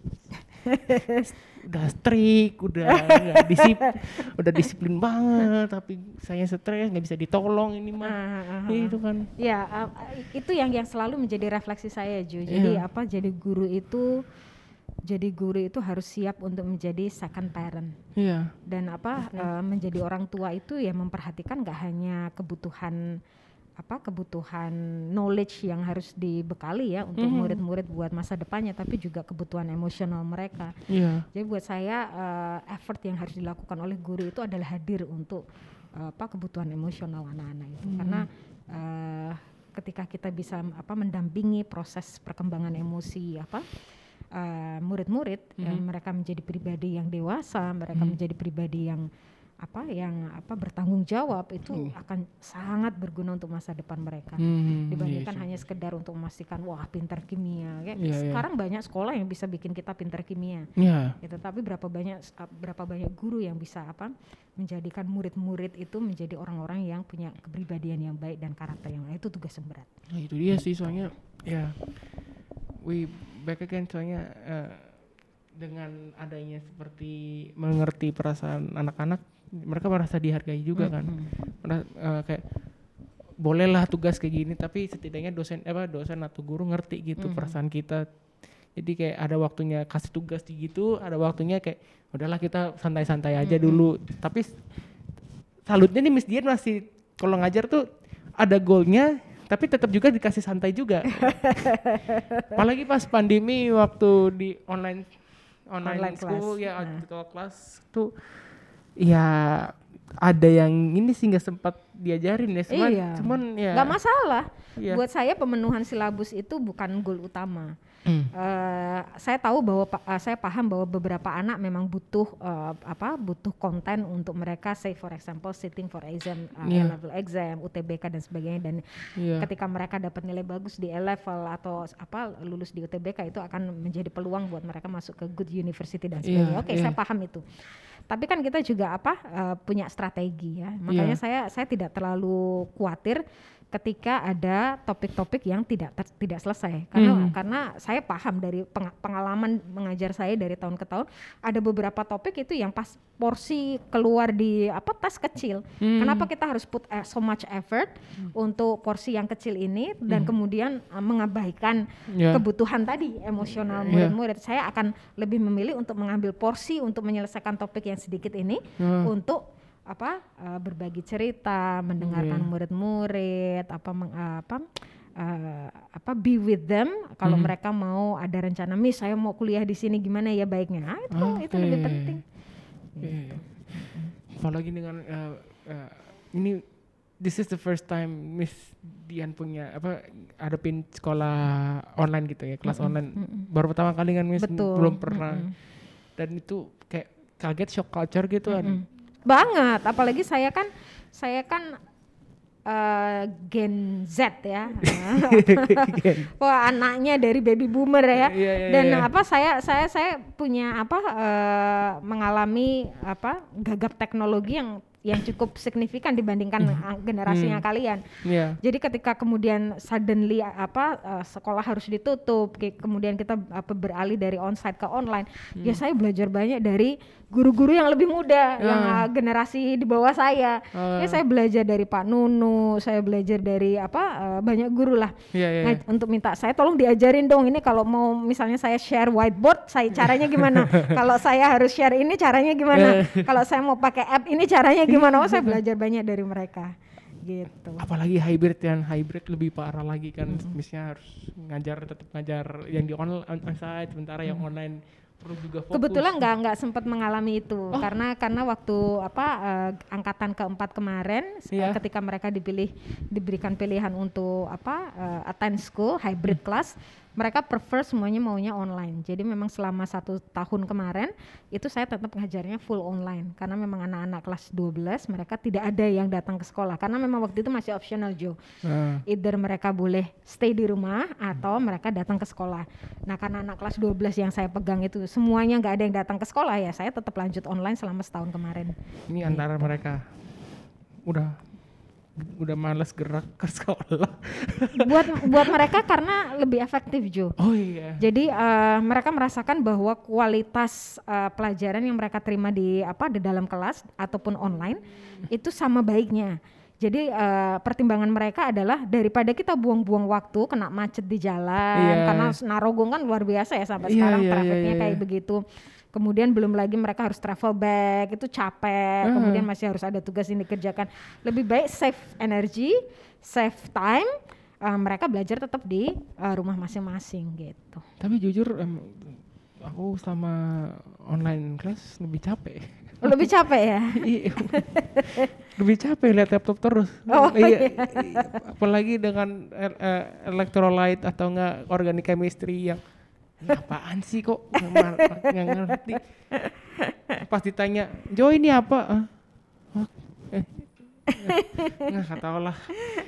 Speaker 2: udah strict, udah disiplin, udah disiplin banget, tapi saya stres nggak bisa ditolong ini mah, uh, uh, uh. itu kan.
Speaker 3: Ya uh, itu yang yang selalu menjadi refleksi saya Ju. Jadi yeah. apa jadi guru itu jadi guru itu harus siap untuk menjadi second parent. Yeah. Dan apa uh, menjadi orang tua itu ya memperhatikan nggak hanya kebutuhan apa kebutuhan knowledge yang harus dibekali ya untuk mm-hmm. murid-murid buat masa depannya, tapi juga kebutuhan emosional mereka. Yeah. Jadi buat saya uh, effort yang harus dilakukan oleh guru itu adalah hadir untuk uh, apa kebutuhan emosional anak-anak itu. Mm. Karena uh, ketika kita bisa apa mendampingi proses perkembangan emosi apa uh, murid-murid, mm-hmm. ya, mereka menjadi pribadi yang dewasa, mereka mm-hmm. menjadi pribadi yang apa yang apa bertanggung jawab, itu hmm. akan sangat berguna untuk masa depan mereka hmm, dibandingkan yes, hanya sekedar untuk memastikan wah pintar kimia kayak yeah, sekarang yeah. banyak sekolah yang bisa bikin kita pintar kimia yeah. gitu, tapi berapa banyak berapa banyak guru yang bisa apa menjadikan murid-murid itu menjadi orang-orang yang punya kepribadian yang baik dan karakter yang baik. Itu tugas yang berat.
Speaker 2: Nah, itu dia sih, soalnya ya we back again, soalnya uh, dengan adanya seperti mengerti perasaan anak-anak, mereka merasa dihargai juga kan, mm-hmm. merasa, uh, kayak bolehlah tugas kayak gini, tapi setidaknya dosen apa dosen atau guru ngerti gitu mm-hmm. perasaan kita. Jadi kayak ada waktunya kasih tugas gitu, ada waktunya kayak udahlah kita santai-santai aja mm-hmm. dulu. Tapi salutnya nih Miss Dian masih kalau ngajar tuh ada goalnya, tapi tetap juga dikasih santai juga. Apalagi pas pandemi waktu di online online, online school class. ya nah. virtual class tuh. Ya ada yang ini sih nggak sempat diajarin ya, cuman,
Speaker 3: iya.
Speaker 2: cuman ya
Speaker 3: nggak masalah. Iya. Buat saya pemenuhan silabus itu bukan goal utama. Hmm. Uh, saya tahu bahwa uh, saya paham bahwa beberapa anak memang butuh uh, apa butuh konten untuk mereka, say for example sitting for exam, uh, yeah. A-level exam, U T B K dan sebagainya, dan yeah. ketika mereka dapat nilai bagus di A-level atau apa lulus di U T B K itu akan menjadi peluang buat mereka masuk ke good university dan sebagainya. Yeah. Oke, okay, yeah. saya paham itu. Tapi kan kita juga apa uh, punya strategi ya. Makanya yeah. saya saya tidak terlalu khawatir ketika ada topik-topik yang tidak ter, tidak selesai, karena hmm. karena saya paham dari peng, pengalaman mengajar saya dari tahun ke tahun, ada beberapa topik itu yang pas porsi keluar di apa tas kecil. Hmm. Kenapa kita harus put uh, so much effort hmm. untuk porsi yang kecil ini dan hmm. kemudian uh, mengabaikan yeah. kebutuhan tadi emosional murid-murid. Yeah. Saya akan lebih memilih untuk mengambil porsi untuk menyelesaikan topik yang sedikit ini yeah. untuk apa uh, berbagi cerita, mendengarkan yeah. murid-murid, apa meng, uh, apa uh, apa be with them kalau mm. mereka mau ada rencana, Miss saya mau kuliah di sini gimana ya baiknya, nah, itu okay. itu lebih penting.
Speaker 2: Okay.
Speaker 3: Gitu.
Speaker 2: apalagi dengan uh, uh, ini this is the first time Miss Dian punya apa hadapin sekolah online gitu ya, kelas mm-mm, online mm-mm. baru pertama kali kan Miss. Betul. Belum pernah mm-mm. dan itu kayak kaget, shock culture gitu kan.
Speaker 3: Banget, apalagi saya kan saya kan Uh, Gen Z ya, wah anaknya dari baby boomer ya, yeah, yeah, dan yeah. apa saya saya saya punya apa uh, mengalami apa gagap teknologi yang yang cukup signifikan dibandingkan mm. generasinya mm. kalian. Yeah. Jadi ketika kemudian suddenly apa uh, sekolah harus ditutup, kemudian kita apa beralih dari onsite ke online, mm. ya saya belajar banyak dari guru-guru yang lebih muda, uh. yang uh, generasi di bawah saya. Uh. Ya saya belajar dari Pak Nunu, saya belajar dari apa uh, banyak guru lah. Yeah, yeah, nah, yeah. Untuk minta saya tolong diajarin dong ini kalau mau misalnya saya share whiteboard, saya caranya gimana? Kalau saya harus share ini caranya gimana? Kalau saya mau pakai app ini caranya gimana? Oh, saya belajar banyak dari mereka. Gitu.
Speaker 2: Apalagi hybrid, yang hybrid lebih parah lagi kan. Mm-hmm. Misalnya harus ngajar, tetap ngajar yang di online onsite, sementara mm-hmm. yang online perlu juga fokus.
Speaker 3: Kebetulan nggak nggak sempat mengalami itu oh. karena karena waktu apa uh, angkatan keempat kemarin yeah. uh, ketika mereka dipilih diberikan pilihan untuk apa uh, attend school hybrid hmm. class, mereka prefer semuanya maunya online. Jadi memang selama satu tahun kemarin itu saya tetap ngajarnya full online karena memang anak-anak kelas dua belas mereka tidak ada yang datang ke sekolah karena memang waktu itu masih optional Jo. Uh. Either mereka boleh stay di rumah atau mereka datang ke sekolah. Nah karena anak kelas dua belas yang saya pegang itu semuanya nggak ada yang datang ke sekolah, ya saya tetap lanjut online selama setahun kemarin.
Speaker 2: Ini gitu. Antara mereka udah udah malas gerak ke sekolah.
Speaker 3: buat buat mereka karena lebih efektif Jo.
Speaker 2: Oh iya.
Speaker 3: Jadi uh, mereka merasakan bahwa kualitas uh, pelajaran yang mereka terima di apa di dalam kelas ataupun online itu sama baiknya. Jadi uh, pertimbangan mereka adalah daripada kita buang-buang waktu kena macet di jalan, yeah. karena Narogong kan luar biasa ya sampai yeah, sekarang yeah, trafficnya yeah, yeah, kayak yeah. begitu. Kemudian belum lagi mereka harus travel back, itu capek, uh. kemudian masih harus ada tugas yang dikerjakan. Lebih baik save energy, save time, uh, mereka belajar tetap di uh, rumah masing-masing gitu.
Speaker 2: Tapi jujur um, aku sama online class lebih capek.
Speaker 3: Lebih capek ya?
Speaker 2: Lebih capek lihat laptop terus.
Speaker 3: Oh, iya.
Speaker 2: Apalagi dengan uh, electrolyte atau enggak organic chemistry yang apaan sih kok nggak ngerti. Pas ditanya, Jo ini apa? Oh, eh, nggak tahu lah.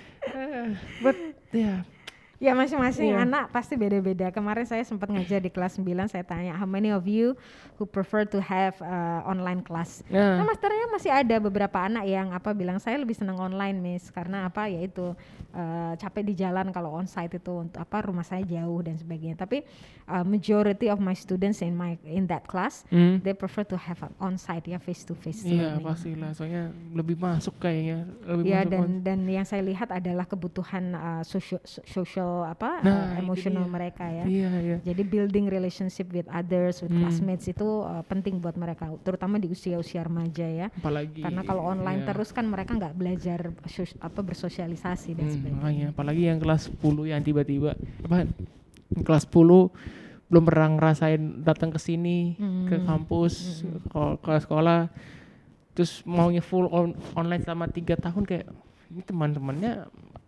Speaker 2: But ya. Yeah.
Speaker 3: Ya masing-masing yeah. anak pasti beda-beda. Kemarin saya sempat ngajar di kelas sembilan, saya tanya how many of you who prefer to have uh, online class. Yeah. Nah masternya masih ada beberapa anak yang apa bilang saya lebih senang online Miss karena apa ya itu uh, capek di jalan kalau onsite itu untuk apa rumah saya jauh dan sebagainya. Tapi uh, majority of my students in my in that class mm. they prefer to have onsite ya face to face.
Speaker 2: Iya pastilah, soalnya lebih masuk kayaknya. Lebih
Speaker 3: ya
Speaker 2: masuk
Speaker 3: dan on. Dan yang saya lihat adalah kebutuhan uh, social social apa nah, uh, emosional mereka ya.
Speaker 2: Iya, iya.
Speaker 3: Jadi building relationship with others, with hmm. classmates itu uh, penting buat mereka, terutama di usia-usia remaja ya.
Speaker 2: Apalagi
Speaker 3: karena kalau online iya. terus kan mereka nggak belajar sos- apa bersosialisasi dan hmm, sebagainya.
Speaker 2: Makanya, apalagi yang kelas sepuluh yang tiba-tiba apa kelas sepuluh belum pernah ngerasain datang ke sini hmm. ke kampus hmm. ke, ke sekolah terus maunya full on, online selama tiga tahun kayak ini teman-temannya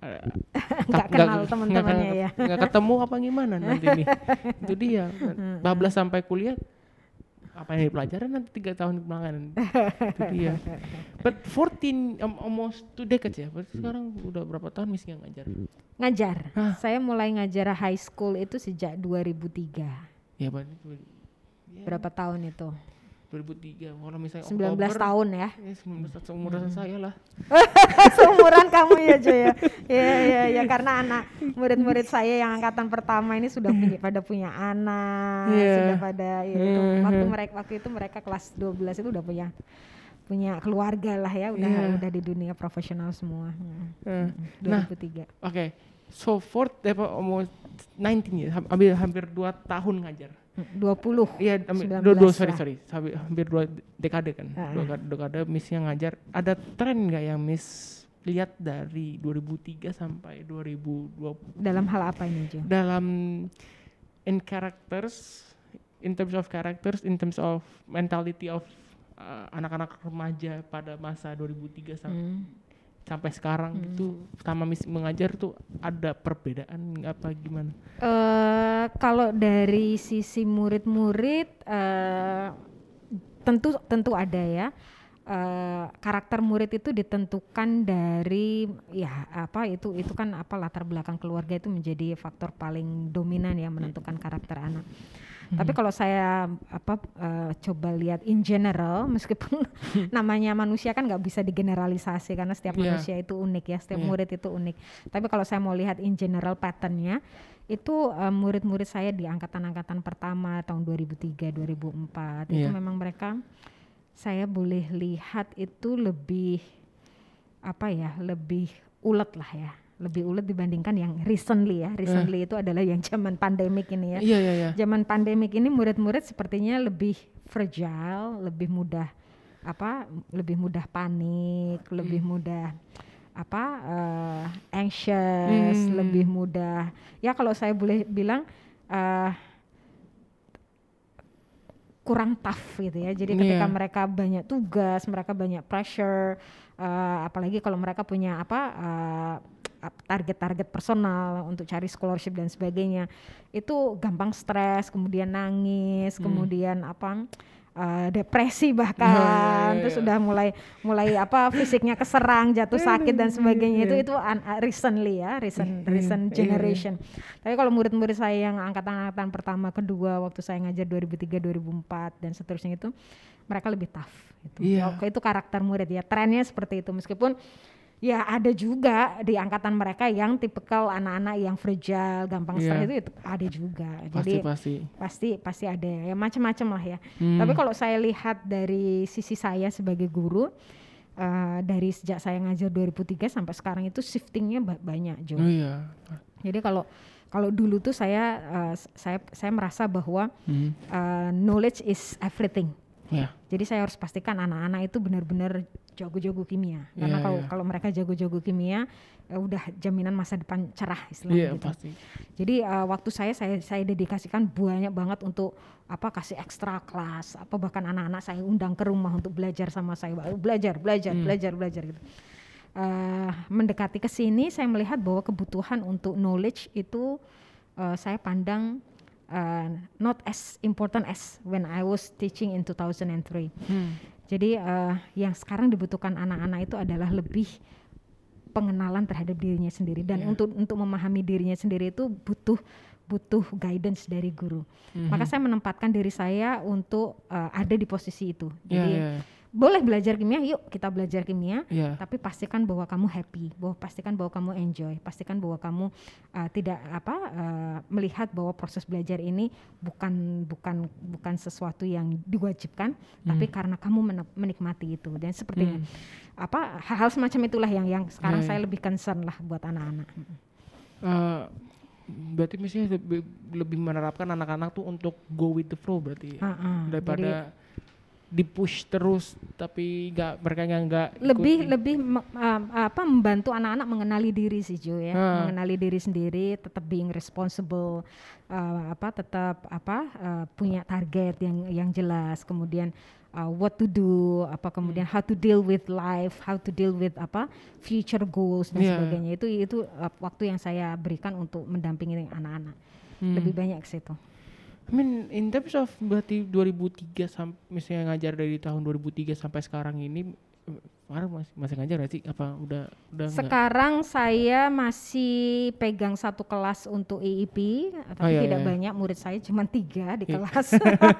Speaker 3: nggak kenal teman-temannya ya,
Speaker 2: nggak ketemu apa gimana nanti nih. Itu dia bablas sampai kuliah apa yang dipelajarin nanti tiga tahun kebelakangan. Itu dia. But fourteen um, almost two decades ya. Berarti sekarang udah berapa tahun Miss nggak ngajar?
Speaker 3: Ngajar. Hah? Saya mulai ngajar high school itu sejak dua ribu tiga.
Speaker 2: Ya berarti
Speaker 3: ya. Berapa tahun itu?
Speaker 2: dua ribu tiga, kalau misalnya
Speaker 3: sembilan belas
Speaker 2: Oktober,
Speaker 3: tahun ya.
Speaker 2: Ya sembilan belas seumuran hmm. saya lah.
Speaker 3: Seumuran kamu ya Jo ya. Ya ya ya karena anak murid-murid saya yang angkatan pertama ini sudah punya pada punya anak, yeah. sudah pada ya, itu, hmm. waktu mereka waktu itu mereka kelas dua belas itu udah punya punya keluarga lah ya, udah yeah. udah di dunia profesional semua. Hmm. Hmm. dua ribu tiga.
Speaker 2: Nah, oke. Okay. So for almost nineteen ya, hampir hampir dua tahun ngajar.
Speaker 3: dua puluh
Speaker 2: Iya, dua, dua sorry sorry, hampir dua dekade kan. Uh-huh. Dua dekade Miss yang ngajar. Ada tren nggak yang Miss lihat dari dua ribu tiga sampai dua ribu dua puluh?
Speaker 3: Dalam hal apa ini Jo?
Speaker 2: Dalam in characters, in terms of characters, in terms of mentality of uh, anak-anak remaja pada masa dua ribu tiga sam-
Speaker 3: Hmm.
Speaker 2: sampai sekarang
Speaker 3: Hmm.
Speaker 2: gitu sama mis- mengajar tuh ada perbedaan apa gimana?
Speaker 3: Uh, kalau dari sisi murid-murid uh, tentu tentu ada ya. Uh, karakter murid itu ditentukan dari ya apa itu itu kan apa latar belakang keluarga itu menjadi faktor paling dominan ya menentukan karakter anak. Hmm. Tapi kalau saya apa uh, coba lihat in general, meskipun namanya manusia kan nggak bisa digeneralisasi karena setiap yeah. manusia itu unik ya, setiap yeah. murid itu unik. Tapi kalau saya mau lihat in general patternnya, itu uh, murid-murid saya di angkatan-angkatan pertama tahun dua ribu tiga, dua ribu empat yeah. itu memang mereka saya boleh lihat itu lebih apa ya, lebih ulet lah ya. Lebih ulet dibandingkan yang recently ya. Recently eh. itu adalah yang zaman pandemik ini ya.
Speaker 2: Iya, iya, iya.
Speaker 3: Zaman pandemik ini murid-murid sepertinya lebih fragile, lebih mudah apa? Lebih mudah panik, hmm. lebih mudah apa? Uh, anxious, hmm. lebih mudah. Ya kalau saya boleh bilang uh, kurang tough gitu ya. Jadi ketika yeah. mereka banyak tugas, mereka banyak pressure, uh, apalagi kalau mereka punya apa? Uh, target-target personal untuk cari scholarship dan sebagainya, itu gampang stres, kemudian nangis, hmm. kemudian apa uh, depresi bahkan, oh, iya, iya. terus sudah mulai mulai apa fisiknya keserang, jatuh sakit dan sebagainya. Itu itu un, uh, recently ya, recent recent generation. Tapi kalau murid-murid saya yang angkatan-angkatan pertama, kedua, waktu saya ngajar dua ribu tiga, dua ribu empat dan seterusnya itu, mereka lebih tough. Gitu.
Speaker 2: Yeah.
Speaker 3: Itu karakter murid ya, trennya seperti itu. Meskipun ya ada juga di angkatan mereka yang tipikal anak-anak yang fragile, gampang stres, yeah. itu, itu ada juga. Jadi
Speaker 2: pasti pasti
Speaker 3: pasti pasti ada ya macam-macam lah ya.
Speaker 2: Hmm.
Speaker 3: Tapi kalau saya lihat dari sisi saya sebagai guru, uh, dari sejak saya ngajar dua ribu tiga sampai sekarang itu shiftingnya ba- banyak Jo.
Speaker 2: Oh, iya.
Speaker 3: Jadi kalau kalau dulu tuh saya uh, saya saya merasa bahwa hmm. uh, knowledge is everything.
Speaker 2: Yeah.
Speaker 3: Jadi saya harus pastikan anak-anak itu benar-benar jago-jago kimia. Karena kalau yeah. kalau mereka jago-jago kimia, ya udah jaminan masa depan cerah istilahnya
Speaker 2: yeah,
Speaker 3: gitu.
Speaker 2: Pasti.
Speaker 3: Jadi uh, waktu saya saya saya dedikasikan banyak banget untuk apa kasih ekstra kelas, apa bahkan anak-anak saya undang ke rumah untuk belajar sama saya, belajar, belajar, hmm. belajar, belajar gitu. Uh, mendekati ke sini saya melihat bahwa kebutuhan untuk knowledge itu uh, saya pandang Uh, not as important as when I was teaching in two thousand three. Hmm. Jadi uh, yang sekarang dibutuhkan anak-anak itu adalah lebih pengenalan terhadap dirinya sendiri dan yeah. untuk untuk memahami dirinya sendiri itu butuh butuh guidance dari guru. Mm-hmm. Maka saya menempatkan diri saya untuk uh, ada di posisi itu. Jadi yeah, yeah. boleh belajar kimia, yuk kita belajar kimia, yeah. tapi pastikan bahwa kamu happy, bahwa pastikan bahwa kamu enjoy, pastikan bahwa kamu uh, tidak apa uh, melihat bahwa proses belajar ini bukan bukan bukan sesuatu yang diwajibkan, hmm. tapi karena kamu men- menikmati itu. Dan seperti hmm. apa hal-hal semacam itulah yang yang sekarang yeah, saya yeah. lebih concern lah buat anak-anak.
Speaker 2: Uh, berarti misalnya lebih, lebih menerapkan anak-anak tuh untuk go with the flow berarti
Speaker 3: uh, uh,
Speaker 2: daripada
Speaker 3: jadi,
Speaker 2: dipush terus tapi nggak mereka nggak
Speaker 3: lebih ikuti. lebih me, uh, apa membantu anak-anak mengenali diri sih Jo ya, hmm. mengenali diri sendiri, tetap being responsible, uh, apa tetap apa uh, punya target yang yang jelas, kemudian uh, what to do, apa kemudian hmm. how to deal with life, how to deal with apa future goals dan yeah. sebagainya. Itu itu uh, waktu yang saya berikan untuk mendampingi anak-anak. Hmm. Lebih banyak ke situ.
Speaker 2: I mean, in terms of berarti dua ribu tiga sampai misalnya ngajar dari tahun dua ribu tiga sampai sekarang ini, sekarang masih masih ngajar nggak sih? Apa udah udah
Speaker 3: sekarang enggak? Saya masih pegang satu kelas untuk E I P, tapi oh, iya, tidak iya. banyak, murid saya cuma tiga di iya. kelas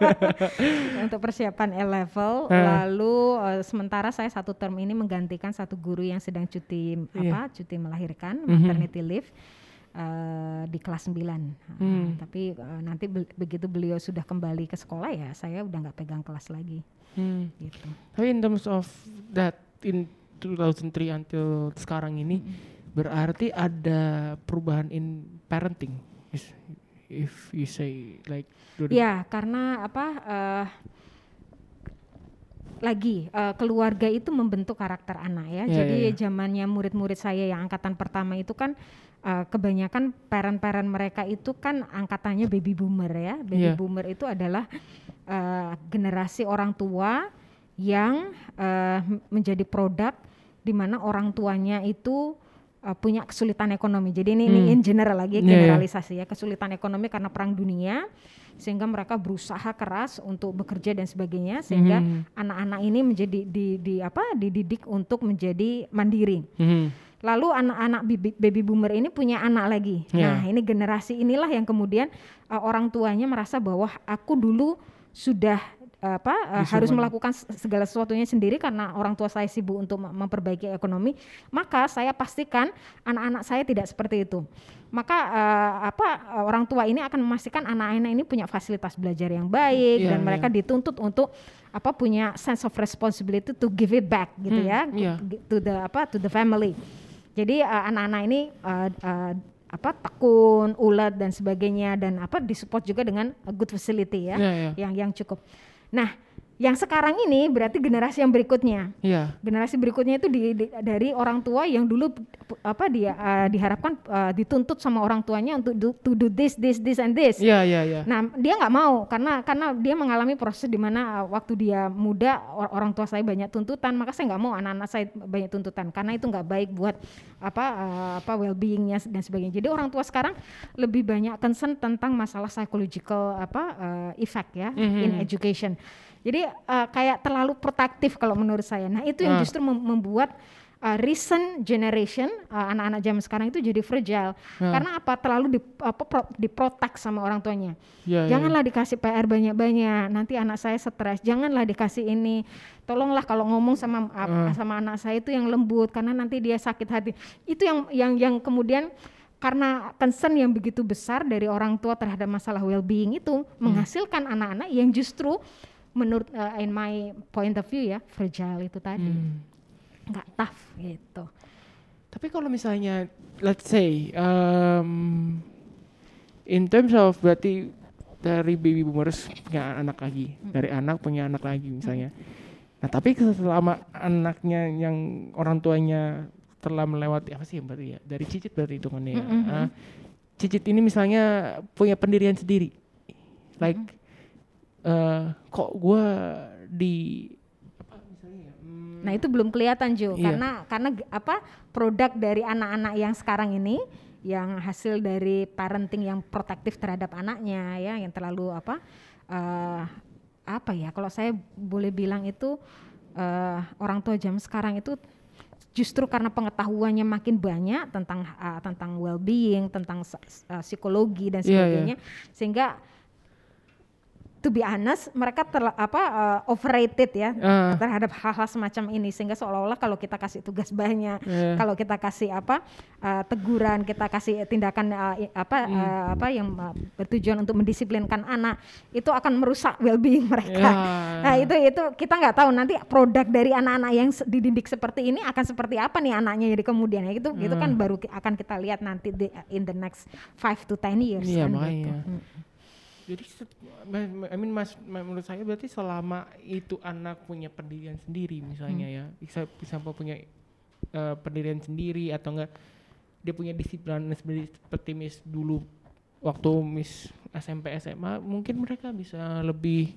Speaker 3: untuk persiapan A-level. Lalu uh, sementara saya satu term ini menggantikan satu guru yang sedang cuti iya. apa? Cuti melahirkan, mm-hmm. maternity leave. Uh, di kelas sembilan, hmm. uh, tapi uh, nanti be- begitu beliau sudah kembali ke sekolah ya saya udah nggak pegang kelas lagi. Hmm. Gitu.
Speaker 2: Tapi in terms of that in two thousand three until sekarang ini hmm. berarti ada perubahan in parenting, if you say like.
Speaker 3: Ya karena apa? Uh, lagi uh, keluarga itu membentuk karakter anak ya. Yeah, Jadi yeah, yeah. zamannya murid-murid saya yang angkatan pertama itu kan uh, kebanyakan parent-parent mereka itu kan angkatannya baby boomer ya. Baby yeah. boomer itu adalah uh, generasi orang tua yang uh, menjadi produk di mana orang tuanya itu uh, punya kesulitan ekonomi. Jadi ini, hmm. ini in general lagi generalisasi yeah, yeah. ya, kesulitan ekonomi karena perang dunia, sehingga mereka berusaha keras untuk bekerja dan sebagainya, sehingga hmm. anak-anak ini menjadi di, di apa dididik untuk menjadi mandiri. Hmm. Lalu anak-anak baby, baby boomer ini punya anak lagi. Yeah. Nah, ini generasi inilah yang kemudian uh, orang tuanya merasa bahwa aku dulu sudah uh, apa uh, harus melakukan segala sesuatunya sendiri karena orang tua saya sibuk untuk memperbaiki ekonomi, maka saya pastikan anak-anak saya tidak seperti itu. Maka uh, apa uh, orang tua ini akan memastikan anak-anak ini punya fasilitas belajar yang baik, yeah, dan mereka yeah. dituntut untuk apa punya sense of responsibility to give it back gitu hmm, ya yeah. to the apa to the family. Jadi uh, anak-anak ini uh, uh, apa tekun, ulet dan sebagainya, dan apa disupport juga dengan a good facility ya, yeah, yeah. yang yang cukup. Nah, yang sekarang ini berarti generasi yang berikutnya. Yeah. Generasi berikutnya itu di, di, dari orang tua yang dulu apa dia uh, diharapkan uh, dituntut sama orang tuanya untuk do, to do this, this, this and this.
Speaker 2: Yeah, yeah, yeah.
Speaker 3: Nah, dia nggak mau karena karena dia mengalami proses di mana uh, waktu dia muda or, orang tua saya banyak tuntutan, maka saya nggak mau anak-anak saya banyak tuntutan karena itu nggak baik buat apa uh, apa well-beingnya dan sebagainya. Jadi orang tua sekarang lebih banyak concern tentang masalah psychological apa uh, effect ya mm-hmm. in education. Jadi uh, kayak terlalu protektif kalau menurut saya. Nah itu yang justru mem- membuat uh, recent generation uh, anak-anak zaman sekarang itu jadi fragile. Hmm. Karena apa? Terlalu di, apa, pro, diprotek sama orang tuanya. Ya, Janganlah ya. dikasih P R banyak-banyak. Nanti anak saya stres. Janganlah dikasih ini. Tolonglah kalau ngomong sama uh, sama anak saya itu yang lembut karena nanti dia sakit hati. Itu yang yang yang kemudian karena concern yang begitu besar dari orang tua terhadap masalah well-being itu hmm. menghasilkan anak-anak yang justru menurut uh, in my point of view ya fragile itu tadi hmm. nggak tough gitu.
Speaker 2: Tapi kalau misalnya let's say um, in terms of berarti dari baby boomers punya anak lagi, hmm. dari anak punya anak lagi misalnya. Hmm. Nah tapi selama anaknya yang orang tuanya telah melewati apa sih berarti ya dari cicit berarti hitungannya. Hmm. Ya. Uh, cicit ini misalnya punya pendirian sendiri, like hmm. Uh, kok gue di apa misalnya ya? Hmm,
Speaker 3: nah itu belum kelihatan Jo, iya. karena karena apa produk dari anak-anak yang sekarang ini yang hasil dari parenting yang protektif terhadap anaknya ya, yang terlalu apa uh, apa ya kalau saya boleh bilang itu uh, orang tua jam sekarang itu justru karena pengetahuannya makin banyak tentang uh, tentang well-being, tentang uh, psikologi dan sebagainya, yeah, yeah. sehingga to be honest, mereka terla, apa uh, overrated ya uh. terhadap hal-hal semacam ini, sehingga seolah-olah kalau kita kasih tugas banyak, yeah. kalau kita kasih apa uh, teguran, kita kasih tindakan uh, apa mm. uh, apa yang uh, bertujuan untuk mendisiplinkan anak, itu akan merusak well-being mereka. Yeah. Nah itu itu kita nggak tahu nanti produk dari anak-anak yang dididik seperti ini akan seperti apa nih anaknya jadi kemudian ya itu mm. itu kan baru akan kita lihat nanti di, in the next five to ten years.
Speaker 2: Yeah,
Speaker 3: kan
Speaker 2: gitu.
Speaker 3: Mm.
Speaker 2: Jadi, I mean mas, menurut saya berarti selama itu anak punya pendirian sendiri misalnya hmm. ya, bisa bisa punya uh, pendirian sendiri atau enggak dia punya disiplin seperti Miss dulu waktu Miss S M P S M A, mungkin mereka bisa lebih.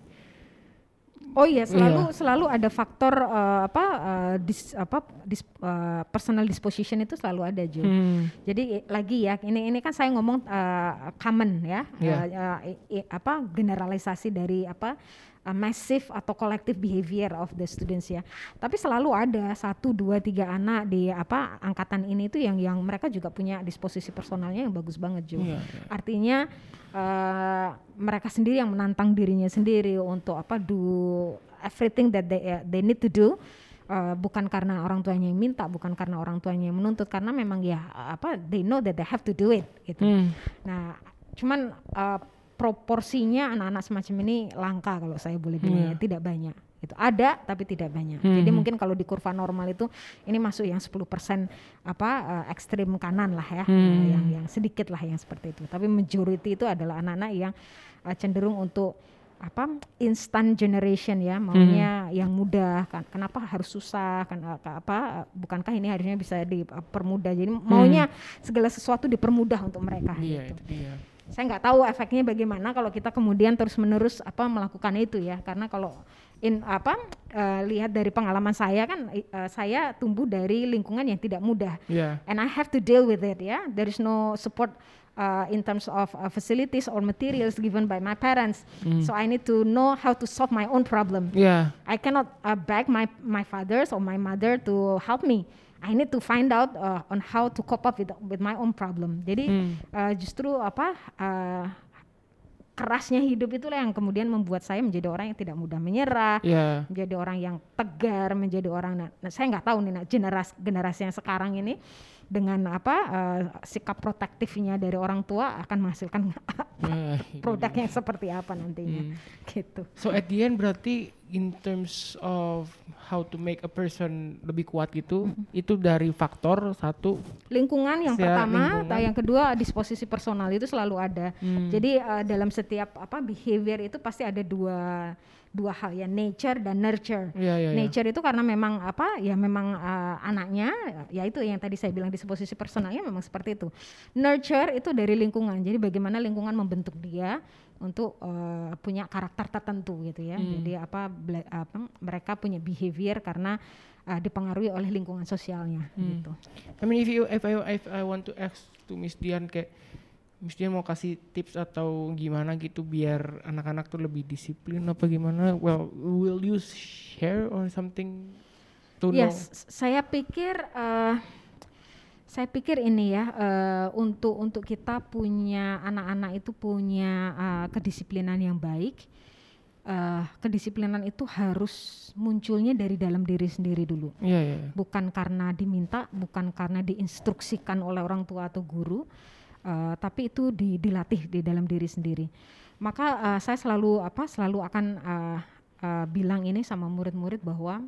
Speaker 3: Oh iya, selalu iya. selalu ada faktor uh, apa uh, dis, apa dis, uh, personal disposition itu selalu ada Jo. Hmm. Jadi lagi ya ini ini kan saya ngomong uh, common ya, yeah. uh, uh, i, apa generalisasi dari apa uh, massive atau collective behavior of the students ya. Tapi selalu ada satu dua tiga anak di apa angkatan ini itu yang yang mereka juga punya disposisi personalnya yang bagus banget Jo. Yeah, yeah. Artinya Uh, mereka sendiri yang menantang dirinya sendiri untuk apa do everything that they uh, they need to do, uh, bukan karena orang tuanya yang minta, bukan karena orang tuanya yang menuntut, karena memang ya apa they know that they have to do it gitu. Hmm. Nah, cuman uh, proporsinya anak-anak semacam ini langka kalau saya boleh bilang, hmm. tidak banyak. Itu ada tapi tidak banyak. Hmm. Jadi mungkin kalau di kurva normal itu ini masuk yang sepuluh persen apa uh, ekstrim kanan lah ya, hmm. uh, yang yang sedikit lah yang seperti itu. Tapi majority itu adalah anak-anak yang uh, cenderung untuk apa instant generation ya, maunya hmm. yang mudah kan. Kenapa harus susah kan uh, apa uh, bukankah ini harusnya bisa dipermudah. Jadi maunya hmm. segala sesuatu dipermudah untuk mereka
Speaker 2: iya,
Speaker 3: gitu.
Speaker 2: Itu dia.
Speaker 3: Saya nggak tahu efeknya bagaimana kalau kita kemudian terus-menerus apa melakukan itu ya, karena kalau in apa uh, lihat dari pengalaman saya kan uh, saya tumbuh dari lingkungan yang tidak mudah.
Speaker 2: Yeah.
Speaker 3: And I have to deal with it ya. There is no support uh, in terms of uh, facilities or materials given by my parents. Mm. So I need to know how to solve my own problem.
Speaker 2: Yeah.
Speaker 3: I cannot uh, beg my my fathers or my mother to help me. I need to find out uh, on how to cope up with with my own problem. Jadi mm. uh, justru apa uh, kerasnya hidup itulah yang kemudian membuat saya menjadi orang yang tidak mudah menyerah, yeah. menjadi orang yang tegar, menjadi orang. Nah, saya nggak tahu nih nah, generasi generasi yang sekarang ini dengan apa uh, sikap protektifnya dari orang tua akan menghasilkan uh, produk yang seperti apa nantinya, hmm. gitu.
Speaker 2: So at the end berarti in terms of how to make a person lebih kuat gitu, mm-hmm. itu dari faktor satu
Speaker 3: lingkungan yang pertama, lingkungan. Yang kedua disposisi personal itu selalu ada. Hmm. Jadi uh, dalam setiap apa behavior itu pasti ada dua dua hal ya, nature dan nurture.
Speaker 2: Yeah, yeah,
Speaker 3: nature
Speaker 2: yeah.
Speaker 3: itu karena memang apa ya memang uh, anaknya ya itu yang tadi saya bilang disposisi personalnya memang seperti itu. Nurture itu dari lingkungan. Jadi bagaimana lingkungan membentuk dia untuk uh, punya karakter tertentu gitu ya. Hmm. Jadi apa, bela- apa mereka punya behavior karena uh, dipengaruhi oleh lingkungan sosialnya hmm. gitu.
Speaker 2: I mean if you if I if I want to ask to Miss Dian kayak Miss Dian mau kasih tips atau gimana gitu biar anak-anak tuh lebih disiplin apa gimana? Well, will you share or something to know?
Speaker 3: Yes, saya pikir uh, saya pikir ini ya uh, untuk untuk kita punya anak-anak itu punya uh, kedisiplinan yang baik. Uh, kedisiplinan itu harus munculnya dari dalam diri sendiri dulu.
Speaker 2: Yeah, yeah, yeah.
Speaker 3: Bukan karena diminta, bukan karena diinstruksikan oleh orang tua atau guru. Uh, tapi itu di, dilatih di dalam diri sendiri. Maka uh, saya selalu apa selalu akan uh, uh, bilang ini sama murid-murid bahwa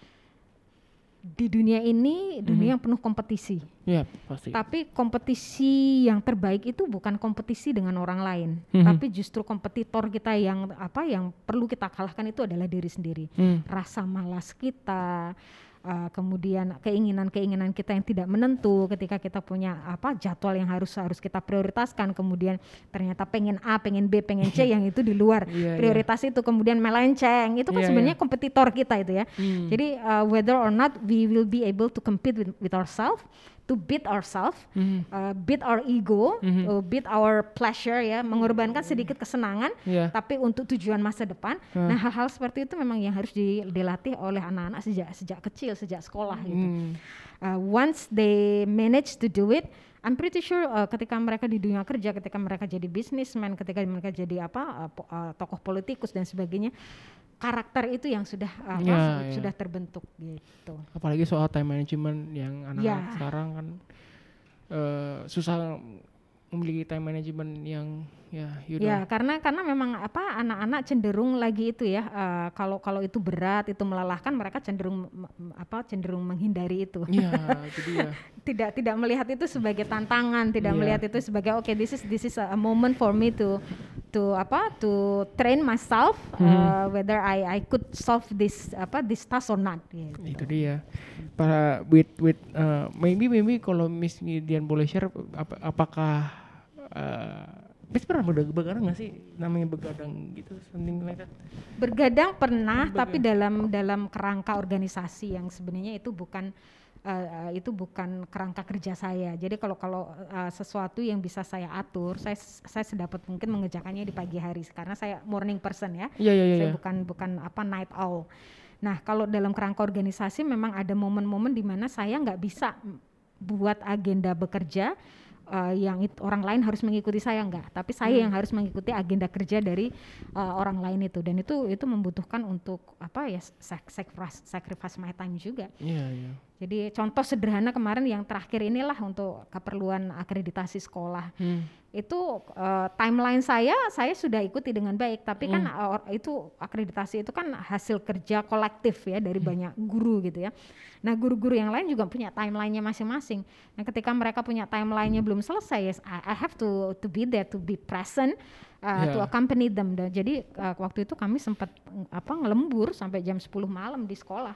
Speaker 3: di dunia ini dunia mm-hmm. yang penuh kompetisi.
Speaker 2: Ya, pasti.
Speaker 3: Tapi kompetisi yang terbaik itu bukan kompetisi dengan orang lain, mm-hmm. tapi justru kompetitor kita yang apa yang perlu kita kalahkan itu adalah diri sendiri. Mm. Rasa malas kita. Uh, kemudian keinginan-keinginan kita yang tidak menentu ketika kita punya apa jadwal yang harus harus kita prioritaskan, kemudian ternyata pengen A, pengen B, pengen C yang itu di luar yeah, prioritas yeah. itu kemudian melenceng, itu kan yeah, sebenarnya yeah. kompetitor kita itu ya. Hmm. Jadi uh, whether or not we will be able to compete with, with ourselves, to beat ourselves, mm-hmm. uh, beat our ego, mm-hmm. uh, beat our pleasure ya, mengorbankan sedikit kesenangan, yeah. tapi untuk tujuan masa depan. Uh. Nah hal-hal seperti itu memang yang harus dilatih oleh anak-anak sejak sejak kecil, sejak sekolah gitu. Mm. Uh, once they manage to do it, I'm pretty sure uh, ketika mereka di dunia kerja, ketika mereka jadi businessman, ketika mereka jadi apa uh, po- uh, tokoh politikus dan sebagainya, karakter itu yang sudah uh,
Speaker 2: ya,
Speaker 3: apa,
Speaker 2: ya.
Speaker 3: sudah terbentuk gitu.
Speaker 2: Apalagi soal time management yang anak-anak
Speaker 3: ya.
Speaker 2: sekarang kan uh, susah memiliki time management yang ya you know.
Speaker 3: Ya karena karena memang apa anak-anak cenderung lagi itu ya uh, kalau kalau itu berat, itu melelahkan, mereka cenderung m- apa cenderung menghindari itu.
Speaker 2: Iya, jadi ya.
Speaker 3: tidak tidak melihat itu sebagai tantangan, tidak yeah. melihat itu sebagai oke okay, this is this is a moment for me to to apa to train myself hmm. uh, whether I I could solve this apa this task or not. Gitu.
Speaker 2: Itu dia. Para with with uh, maybe maybe kalau Miss Dian boleh share ap- apakah uh, Miss pernah begadang nggak sih, namanya begadang gitu, something like that?
Speaker 3: Bergadang pernah, Bergadang. Tapi dalam dalam kerangka organisasi yang sebenarnya itu bukan uh, itu bukan kerangka kerja saya. Jadi kalau kalau uh, sesuatu yang bisa saya atur, saya saya sedapat mungkin mengerjakannya di pagi hari karena saya morning person ya.
Speaker 2: Yeah, yeah, yeah,
Speaker 3: saya
Speaker 2: yeah.
Speaker 3: bukan bukan apa night owl. Nah kalau dalam kerangka organisasi memang ada momen-momen di mana saya nggak bisa buat agenda bekerja. Uh, yang it, orang lain harus mengikuti saya enggak, tapi saya hmm. yang harus mengikuti agenda kerja dari uh, orang lain itu, dan itu itu membutuhkan untuk apa ya sacrifice sacrifice my time juga.
Speaker 2: Yeah, yeah.
Speaker 3: Jadi contoh sederhana kemarin yang terakhir inilah untuk keperluan akreditasi sekolah. Hmm. Itu uh, timeline saya saya sudah ikuti dengan baik, tapi hmm. kan uh, itu akreditasi itu kan hasil kerja kolektif ya dari hmm. banyak guru gitu ya. Nah guru-guru yang lain juga punya timelinenya masing-masing. Nah ketika mereka punya timelinenya belum selesai, yes, I, I have to to be there, to be present, uh, yeah. to accompany them. Dan jadi uh, waktu itu kami sempat apa ngelembur sampai jam sepuluh malam di sekolah.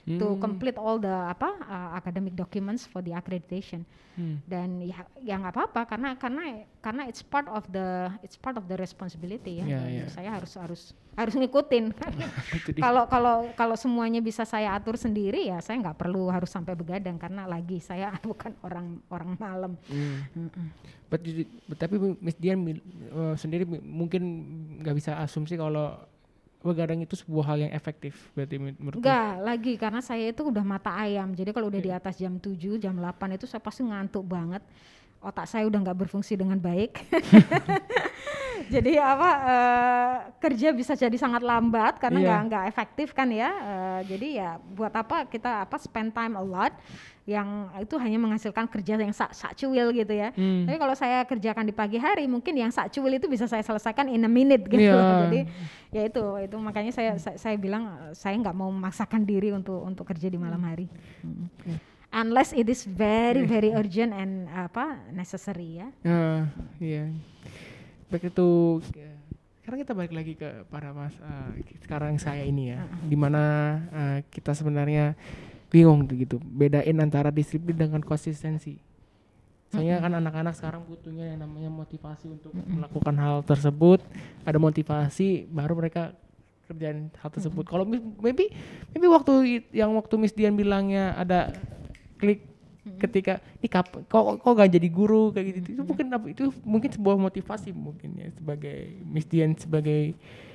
Speaker 3: to
Speaker 2: Hmm.
Speaker 3: complete all the apa uh, academic documents for the accreditation.
Speaker 2: Hmm.
Speaker 3: Dan ya ya nggak apa-apa karena karena karena it's part of the it's part of the responsibility ya.
Speaker 2: Ya,
Speaker 3: Jadi
Speaker 2: ya.
Speaker 3: saya harus harus harus ngikutin.
Speaker 2: Itu dia.
Speaker 3: Kalau kalau kalau semuanya bisa saya atur sendiri ya saya nggak perlu harus sampai begadang karena lagi saya bukan orang orang malam.
Speaker 2: Hmm.
Speaker 3: Mm-mm.
Speaker 2: But, but, tapi Miss Dian uh, sendiri mungkin nggak bisa asumsi kalau begadang itu sebuah hal yang efektif berarti menurut
Speaker 3: Enggak lagi karena saya itu udah mata ayam. Jadi kalau udah
Speaker 2: Iya.
Speaker 3: di atas jam tujuh, jam delapan itu saya pasti ngantuk banget. Otak saya udah nggak berfungsi dengan baik. Jadi apa uh, kerja bisa jadi sangat lambat karena nggak
Speaker 2: Iya.
Speaker 3: nggak efektif kan ya. Uh, jadi ya buat apa kita apa spend time a lot yang itu hanya menghasilkan kerja yang sak sak cuil gitu ya.
Speaker 2: Hmm.
Speaker 3: Tapi kalau saya kerjakan di pagi hari mungkin yang sak cuil itu bisa saya selesaikan in a minute gitu.
Speaker 2: Iya.
Speaker 3: Jadi ya itu itu makanya saya saya, saya bilang uh, saya nggak mau memaksakan diri untuk untuk kerja di malam hari. Mm.
Speaker 2: Oke.
Speaker 3: Unless it is very very urgent and apa necessary ya.
Speaker 2: Ah, iya. Baik itu ya. Sekarang kita balik lagi ke para mas uh, sekarang saya ini ya,
Speaker 3: Uh-uh.
Speaker 2: dimana uh, kita sebenarnya bingung tuh gitu, bedain antara disiplin dengan konsistensi. Soalnya kan anak-anak sekarang butuhnya yang namanya motivasi untuk melakukan hal tersebut, ada motivasi baru mereka kerjaan hal tersebut. Kalau mi- maybe maybe waktu i- yang waktu Miss Dian bilangnya ada klik ketika ini kap, kok kok gak jadi guru kayak gitu, itu mungkin apa itu mungkin sebuah motivasi mungkin ya sebagai Miss Dian sebagai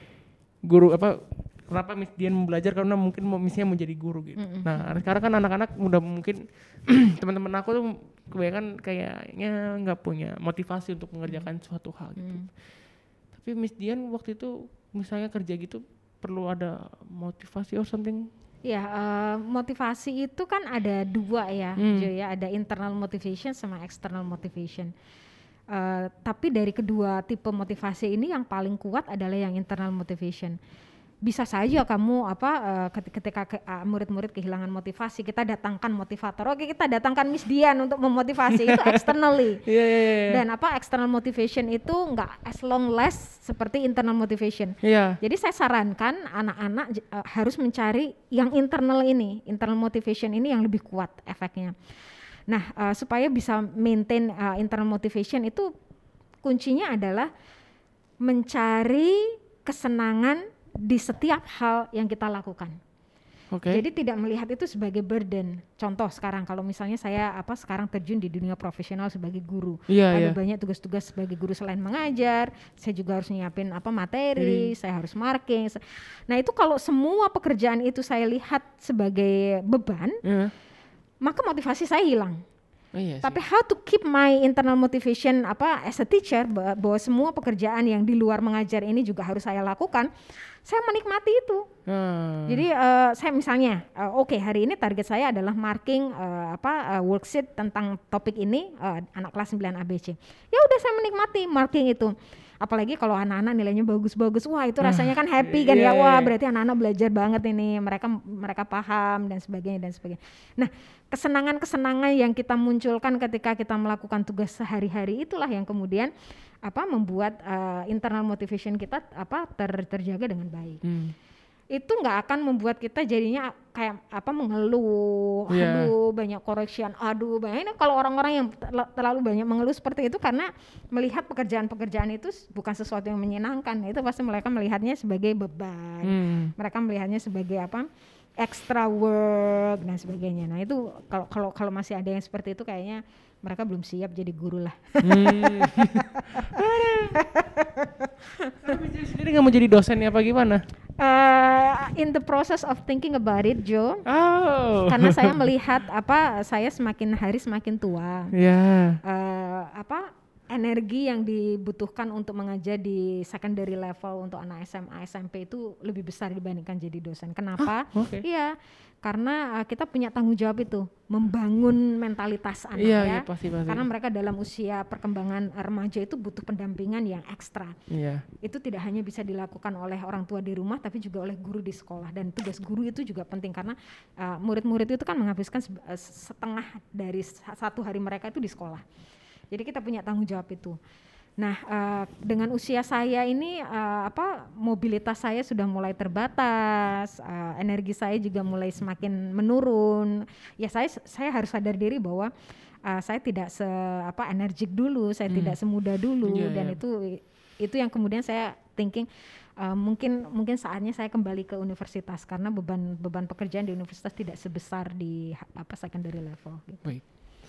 Speaker 2: guru apa kenapa Miss Dian mau belajar karena mungkin mau misinya mau jadi guru gitu.
Speaker 3: Mm-mm.
Speaker 2: Nah sekarang kan anak-anak udah mungkin teman-teman aku tuh kebanyakan kayaknya nggak punya motivasi untuk mengerjakan suatu hal gitu.
Speaker 3: Mm.
Speaker 2: Tapi Miss Dian waktu itu misalnya kerja gitu perlu ada motivasi or something.
Speaker 3: Ya, uh, motivasi itu kan ada dua ya,
Speaker 2: Hmm.
Speaker 3: Jo ya, ada internal motivation sama external motivation. Uh, tapi dari kedua tipe motivasi ini yang paling kuat adalah yang internal motivation. Bisa saja kamu apa uh, keti- ketika ke, uh, murid-murid kehilangan motivasi, kita datangkan motivator. Oke, kita datangkan Miss Dian untuk memotivasi itu externally.
Speaker 2: Iya iya iya.
Speaker 3: Dan apa external motivation itu nggak as long less seperti internal motivation.
Speaker 2: Iya.
Speaker 3: Jadi saya sarankan anak-anak j- uh, harus mencari yang internal ini, internal motivation ini yang lebih kuat efeknya. Nah, uh, supaya bisa maintain uh, internal motivation itu kuncinya adalah mencari kesenangan di setiap hal yang kita lakukan.
Speaker 2: Oke.
Speaker 3: Jadi tidak melihat itu sebagai burden. Contoh sekarang kalau misalnya saya apa sekarang terjun di dunia profesional sebagai guru.
Speaker 2: Iya
Speaker 3: Ada
Speaker 2: iya.
Speaker 3: banyak tugas-tugas sebagai guru selain mengajar, saya juga harus nyiapin apa materi, saya harus marking. se- Nah, itu kalau semua pekerjaan itu saya lihat sebagai beban,
Speaker 2: Iya.
Speaker 3: maka motivasi saya hilang.
Speaker 2: Oh, iya
Speaker 3: Tapi
Speaker 2: sih.
Speaker 3: how to keep my internal motivation apa as a teacher ba- bahwa semua pekerjaan yang di luar mengajar ini juga harus saya lakukan. Saya menikmati itu.
Speaker 2: Ah.
Speaker 3: Jadi uh, saya misalnya, uh, oke okay, hari ini target saya adalah marking uh, apa uh, worksheet tentang topik ini uh, anak kelas sembilan A B C. Ya udah saya menikmati marking itu. Apalagi kalau anak-anak nilainya bagus-bagus, wah itu rasanya kan happy kan
Speaker 2: iya,
Speaker 3: ya, wah
Speaker 2: iya.
Speaker 3: berarti anak-anak belajar banget ini, mereka mereka paham dan sebagainya dan sebagainya. Nah, kesenangan-kesenangan yang kita munculkan ketika kita melakukan tugas sehari-hari itulah yang kemudian apa membuat uh, internal motivation kita apa ter, terjaga dengan baik.
Speaker 2: Hmm.
Speaker 3: Itu nggak akan membuat kita jadinya kayak apa mengeluh,
Speaker 2: Iya.
Speaker 3: aduh banyak correction, aduh banyak. Ini kalau orang-orang yang tel- terlalu banyak mengeluh seperti itu karena melihat pekerjaan-pekerjaan itu s- bukan sesuatu yang menyenangkan, itu pasti mereka melihatnya sebagai beban,
Speaker 2: Hmm.
Speaker 3: mereka melihatnya sebagai apa extra work dan sebagainya. Nah itu kalau kalau kalau masih ada yang seperti itu kayaknya mereka belum siap jadi guru lah.
Speaker 2: Hmm. Tapi Miss sendiri nggak mau jadi dosen apa gimana?
Speaker 3: Uh, in the process of thinking about it, Joe.
Speaker 2: Oh.
Speaker 3: Karena saya melihat apa saya semakin hari semakin tua.
Speaker 2: Ya.
Speaker 3: Eh, apa energi yang dibutuhkan untuk mengajar di secondary level untuk anak S M A S M P itu lebih besar dibandingkan jadi dosen. Kenapa?
Speaker 2: Oke.
Speaker 3: Iya, karena uh, kita punya tanggung jawab itu membangun mentalitas anak
Speaker 2: Iya,
Speaker 3: ya.
Speaker 2: iya pasti pasti.
Speaker 3: Karena mereka dalam usia perkembangan remaja itu butuh pendampingan yang ekstra.
Speaker 2: Iya.
Speaker 3: Itu tidak hanya bisa dilakukan oleh orang tua di rumah tapi juga oleh guru di sekolah, dan tugas guru itu juga penting karena uh, murid-murid itu kan menghabiskan se- uh, setengah dari sa- satu hari mereka itu di sekolah. Jadi kita punya tanggung jawab itu. Nah, uh, dengan usia saya ini uh, apa mobilitas saya sudah mulai terbatas, uh, energi saya juga mulai semakin menurun. Ya saya saya harus sadar diri bahwa uh, saya tidak se apa energik dulu, saya
Speaker 2: Hmm.
Speaker 3: tidak semuda dulu
Speaker 2: Iya,
Speaker 3: dan
Speaker 2: iya.
Speaker 3: itu itu yang kemudian saya thinking uh, mungkin mungkin saatnya saya kembali ke universitas karena beban beban pekerjaan di universitas tidak sebesar di ha- apa secondary level gitu.
Speaker 2: Baik.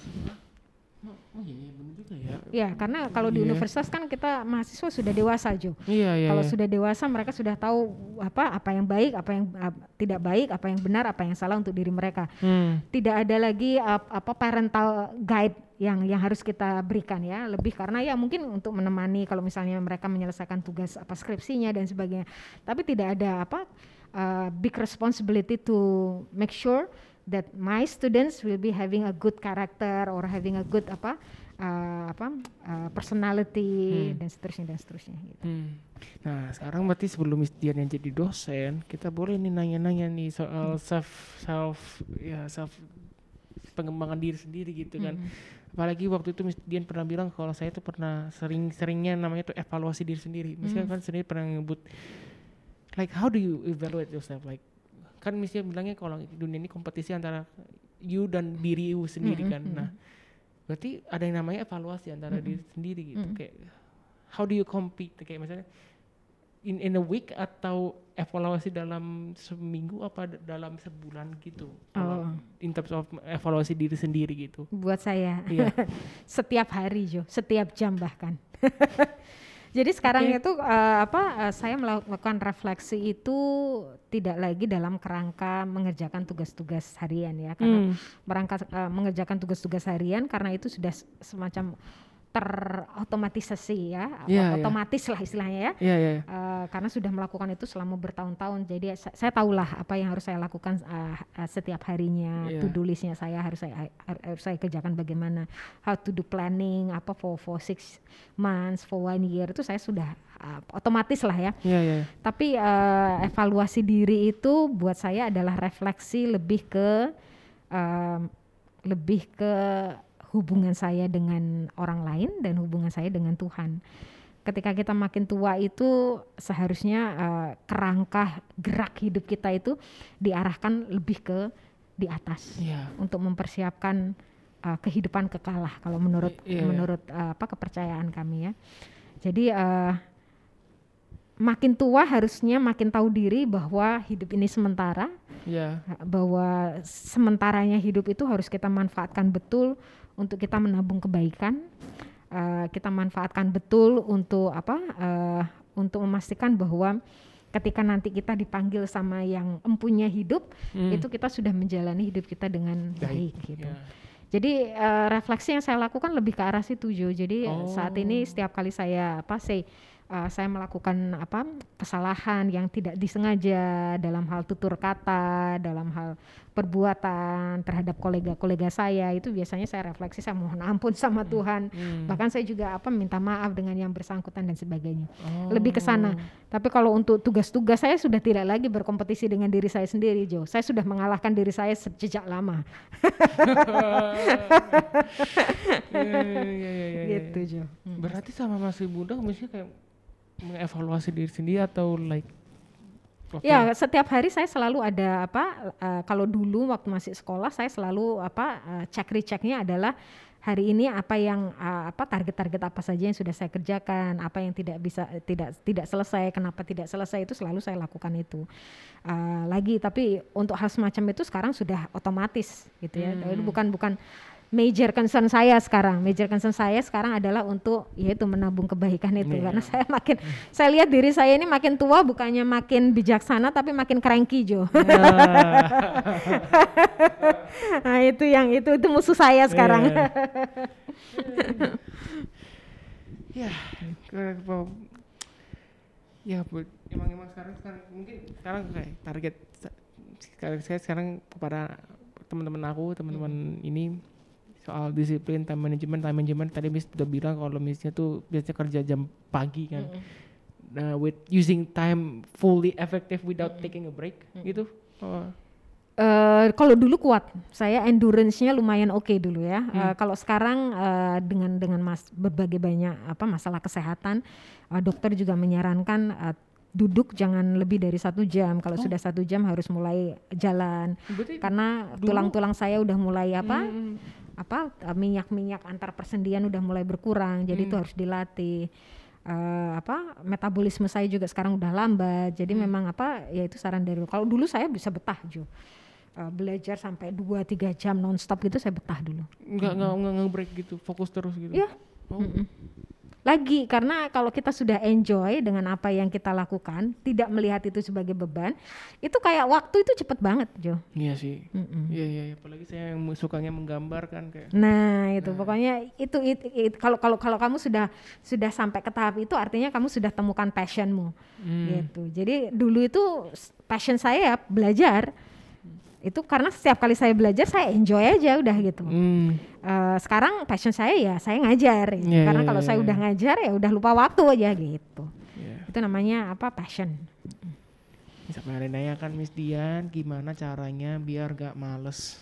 Speaker 2: Oh iya, iya benar juga ya.
Speaker 3: Ya, karena kalau di
Speaker 2: Iya.
Speaker 3: universitas kan kita mahasiswa sudah dewasa, Jo.
Speaker 2: Iya, iya.
Speaker 3: Kalau
Speaker 2: iya.
Speaker 3: sudah dewasa mereka sudah tahu apa apa yang baik, apa yang uh, tidak baik, apa yang benar, apa yang salah untuk diri mereka.
Speaker 2: Hmm.
Speaker 3: Tidak ada lagi uh, apa parental guide yang yang harus kita berikan ya, lebih karena ya mungkin untuk menemani kalau misalnya mereka menyelesaikan tugas apa skripsinya dan sebagainya. Tapi tidak ada apa uh, big responsibility to make sure that my students will be having a good character or having a good apa uh, apa uh, personality
Speaker 2: Hmm.
Speaker 3: dan seterusnya dan seterusnya gitu.
Speaker 2: Hmm. Nah sekarang berarti sebelum Dian yang jadi dosen, kita boleh nih nanya-nanya nih soal self self ya self pengembangan diri sendiri gitu kan.
Speaker 3: Mm.
Speaker 2: Apalagi waktu itu Miss Dian pernah bilang kalau saya tuh pernah sering-seringnya namanya tuh evaluasi diri sendiri. Misalnya
Speaker 3: Hmm.
Speaker 2: kan sendiri pernah ngebut like how do you evaluate yourself, like kan misalnya bilangnya kalau dunia ini kompetisi antara you dan diri you sendiri
Speaker 3: Mm-mm,
Speaker 2: kan.
Speaker 3: mm-mm.
Speaker 2: Nah berarti ada yang namanya evaluasi antara
Speaker 3: Mm-mm.
Speaker 2: diri sendiri gitu.
Speaker 3: Mm-mm.
Speaker 2: Kayak how do you compete, kayak misalnya in in a week atau evaluasi dalam seminggu apa d- dalam sebulan gitu. Kalau
Speaker 3: Oh.
Speaker 2: in terms of evaluasi diri sendiri gitu.
Speaker 3: Buat saya
Speaker 2: Iya.
Speaker 3: setiap hari, Jo, setiap jam bahkan. Jadi sekarang
Speaker 2: Oke.
Speaker 3: itu uh, apa uh, saya melakukan refleksi itu tidak lagi dalam kerangka mengerjakan tugas-tugas harian ya, karena
Speaker 2: Hmm.
Speaker 3: merangka uh, mengerjakan tugas-tugas harian karena itu sudah s- semacam terotomatisasi ya,
Speaker 2: Iya, iya.
Speaker 3: otomatis lah istilahnya ya.
Speaker 2: Iya iya.
Speaker 3: Uh, karena sudah melakukan itu selama bertahun-tahun, jadi sa- saya tahulah apa yang harus saya lakukan uh, uh, setiap harinya,
Speaker 2: Iya.
Speaker 3: to-do listnya saya harus saya har- harus saya kerjakan bagaimana, how to do planning apa for for six months, for one year itu saya sudah uh, otomatis lah ya.
Speaker 2: Iya iya.
Speaker 3: Tapi uh, evaluasi diri itu buat saya adalah refleksi lebih ke um, lebih ke hubungan saya dengan orang lain dan hubungan saya dengan Tuhan. Ketika kita makin tua itu seharusnya uh, kerangka gerak hidup kita itu diarahkan lebih ke di atas
Speaker 2: Iya.
Speaker 3: untuk mempersiapkan uh, kehidupan kekal lah kalau menurut
Speaker 2: I- iya, iya.
Speaker 3: menurut uh, apa kepercayaan kami ya. Jadi uh, makin tua harusnya makin tahu diri bahwa hidup ini sementara,
Speaker 2: Iya.
Speaker 3: bahwa sementaranya hidup itu harus kita manfaatkan betul untuk kita menabung kebaikan, uh, kita manfaatkan betul untuk apa uh, untuk memastikan bahwa ketika nanti kita dipanggil sama yang empunya hidup,
Speaker 2: Hmm.
Speaker 3: itu kita sudah menjalani hidup kita dengan baik, gitu.
Speaker 2: Iya.
Speaker 3: Jadi uh, refleksi yang saya lakukan lebih ke arah situ, Jo. Jadi
Speaker 2: Oh.
Speaker 3: saat ini setiap kali saya apa say uh, saya melakukan apa kesalahan yang tidak disengaja dalam hal tutur kata, dalam hal perbuatan terhadap kolega-kolega saya, itu biasanya saya refleksi, saya mohon ampun sama Tuhan.
Speaker 2: Hmm.
Speaker 3: Bahkan saya juga apa minta maaf dengan yang bersangkutan dan sebagainya.
Speaker 2: Oh.
Speaker 3: Lebih ke sana. Tapi kalau untuk tugas-tugas saya sudah tidak lagi berkompetisi dengan diri saya sendiri, Jo. Saya sudah mengalahkan diri saya sejak lama.
Speaker 2: Iya, iya, iya, iya, iya.
Speaker 3: Gitu, Jo. Hmm.
Speaker 2: Berarti sama masih muda misalnya kayak mengevaluasi diri sendiri atau like oke.
Speaker 3: Ya, setiap hari saya selalu ada apa uh, kalau dulu waktu masih sekolah saya selalu apa uh, cek rechecknya adalah hari ini apa yang uh, apa target-target apa saja yang sudah saya kerjakan, apa yang tidak bisa tidak tidak selesai, kenapa tidak selesai, itu selalu saya lakukan itu. Uh, lagi tapi untuk hal semacam itu sekarang sudah otomatis gitu ya.
Speaker 2: Hmm.
Speaker 3: Itu bukan bukan major concern saya sekarang. Major concern saya sekarang adalah untuk yaitu menabung kebaikan itu.
Speaker 2: Iya.
Speaker 3: Karena saya makin saya lihat diri saya ini makin tua bukannya makin bijaksana tapi makin cranky, Jo. Nah, itu yang itu itu musuh saya sekarang.
Speaker 2: Ya, ke- ke- ya bu, emang emang sekarang sekarang mungkin sekarang kayak target sa- sekarang saya sekarang kepada teman-teman aku, teman-teman ini soal disiplin, time management, time management tadi Miss udah bilang kalau misalnya tuh biasanya kerja jam pagi kan, nah with using time fully effective without
Speaker 3: Mm-mm.
Speaker 2: taking a break
Speaker 3: Mm-mm.
Speaker 2: gitu. Oh,
Speaker 3: Uh, kalau dulu kuat, saya endurance-nya lumayan oke okay dulu ya.
Speaker 2: Hmm.
Speaker 3: Uh, kalau sekarang uh, dengan dengan mas, berbagai banyak apa masalah kesehatan, uh, dokter juga menyarankan uh, duduk jangan lebih dari satu jam. Kalau oh. sudah satu jam harus mulai jalan. Berarti karena dulu? tulang-tulang saya udah mulai apa hmm. apa uh, minyak-minyak antar persendian udah mulai berkurang. Jadi itu hmm. harus dilatih. Uh, apa metabolisme saya juga sekarang udah lambat. Jadi hmm. memang apa ya itu saran dari. Kalau dulu saya bisa betah Jo. Uh, belajar sampai dua tiga jam nonstop gitu saya betah dulu.
Speaker 2: Enggak enggak mm-hmm. nge-break gitu, fokus terus gitu.
Speaker 3: Iya. Oh. Mm-hmm. Lagi karena kalau kita sudah enjoy dengan apa yang kita lakukan, tidak melihat itu sebagai beban, itu kayak waktu itu cepet banget, Jo.
Speaker 2: Iya sih. Mm-hmm. Iya iya, apalagi saya yang sukanya menggambar kan kayak.
Speaker 3: Nah, itu nah. pokoknya itu kalau kalau kalau kamu sudah sudah sampai ke tahap itu artinya kamu sudah temukan passionmu. Hmm. Gitu. Jadi dulu itu passion saya belajar. Itu karena setiap kali saya belajar saya enjoy aja udah gitu. Hmm. Uh, sekarang passion saya ya saya ngajar gitu. yeah, karena yeah, kalau yeah, saya yeah. udah ngajar ya udah lupa waktu aja gitu. Yeah. Itu namanya apa passion.
Speaker 2: Sampai ada nanya kan Miss Dian gimana caranya biar gak males.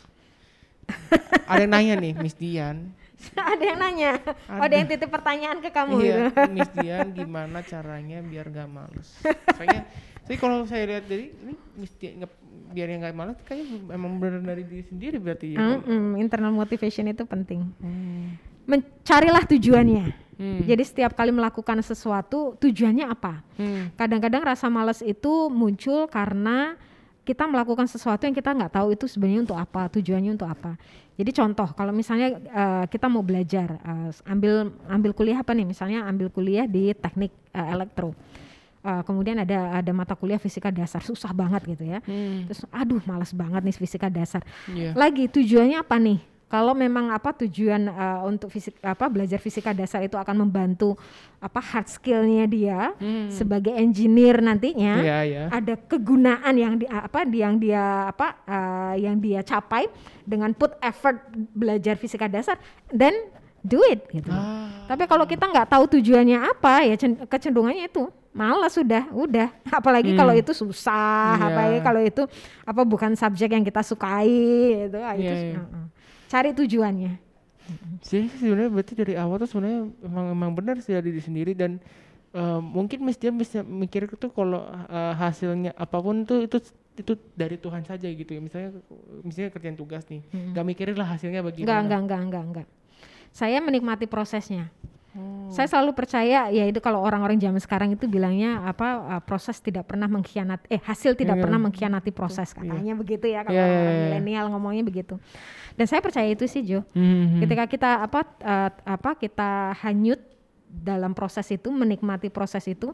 Speaker 2: Ada yang nanya nih Miss Dian.
Speaker 3: Ada yang nanya. Ada. Oh, ada yang titip pertanyaan ke kamu.
Speaker 2: Iya, gitu. Miss Dian gimana caranya biar gak males. Soalnya Jadi kalau saya lihat dari ini mesti nge, biar yang nggak malas kayaknya emang benar dari diri sendiri berarti ya.
Speaker 3: Mm-mm, internal motivation itu penting. Hmm. Mencarilah tujuannya. Hmm. Jadi setiap kali melakukan sesuatu tujuannya apa? Hmm. Kadang-kadang rasa malas itu muncul karena kita melakukan sesuatu yang kita nggak tahu itu sebenarnya untuk apa, tujuannya untuk apa. Jadi contoh kalau misalnya uh, kita mau belajar, uh, ambil ambil kuliah apa nih? Misalnya ambil kuliah di teknik uh, elektro. Uh, kemudian ada ada mata kuliah fisika dasar susah banget gitu ya. Hmm. Terus aduh malas banget nih fisika dasar. Yeah. Lagi tujuannya apa nih? Kalau memang apa tujuan uh, untuk fisik apa belajar fisika dasar itu akan membantu apa hard skill-nya dia hmm. sebagai engineer nantinya. Yeah, yeah. Ada kegunaan yang di apa yang dia apa uh, yang dia capai dengan put effort belajar fisika dasar, then do it gitu. Ah. Tapi kalau kita nggak tahu tujuannya apa ya kecenderungannya itu malas sudah, udah. Apalagi hmm. kalau itu susah, yeah. apalagi kalau itu apa bukan subjek yang kita sukai itu, yeah, itu yeah. Uh-uh. Cari tujuannya.
Speaker 2: Jadi sebenarnya berarti dari awal tuh sebenarnya emang emang benar sih dari diri sendiri dan uh, mungkin mesti bisa mikir itu kalau uh, hasilnya apapun tuh itu itu dari Tuhan saja gitu ya. Misalnya misalnya kerjaan tugas nih, hmm. gak mikirin lah hasilnya bagaimana.
Speaker 3: Enggak, enggak, enggak, enggak, enggak. Saya menikmati prosesnya. Hmm. Saya selalu percaya ya itu kalau orang-orang zaman sekarang itu bilangnya apa uh, proses tidak pernah mengkhianati eh hasil tidak yeah. pernah mengkhianati proses katanya yeah. begitu ya kalau yeah, orang yeah, yeah. milenial ngomongnya begitu. Dan saya percaya itu sih Jo. Mm-hmm. Ketika kita apa uh, apa kita hanyut dalam proses itu, menikmati proses itu,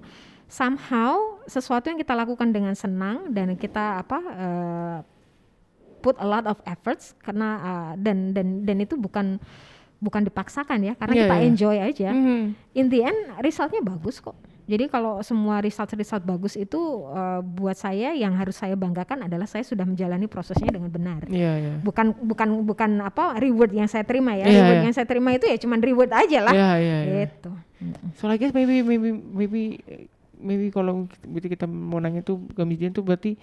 Speaker 3: somehow sesuatu yang kita lakukan dengan senang dan kita apa uh, put a lot of efforts karena uh, dan dan dan itu bukan bukan dipaksakan ya karena yeah, kita yeah. enjoy aja. Mm-hmm. In the end resultnya bagus kok. Jadi kalau semua result-result bagus itu uh, buat saya yang harus saya banggakan adalah saya sudah menjalani prosesnya dengan benar. Yeah, yeah. Bukan bukan bukan apa reward yang saya terima ya. Yeah, reward yeah. yang saya terima itu ya cuman reward aja lah. Yeah, yeah, yeah. Gitu.
Speaker 2: So I guess maybe maybe maybe maybe kalau kita mau nanya tuh ke Miss Dian tuh berarti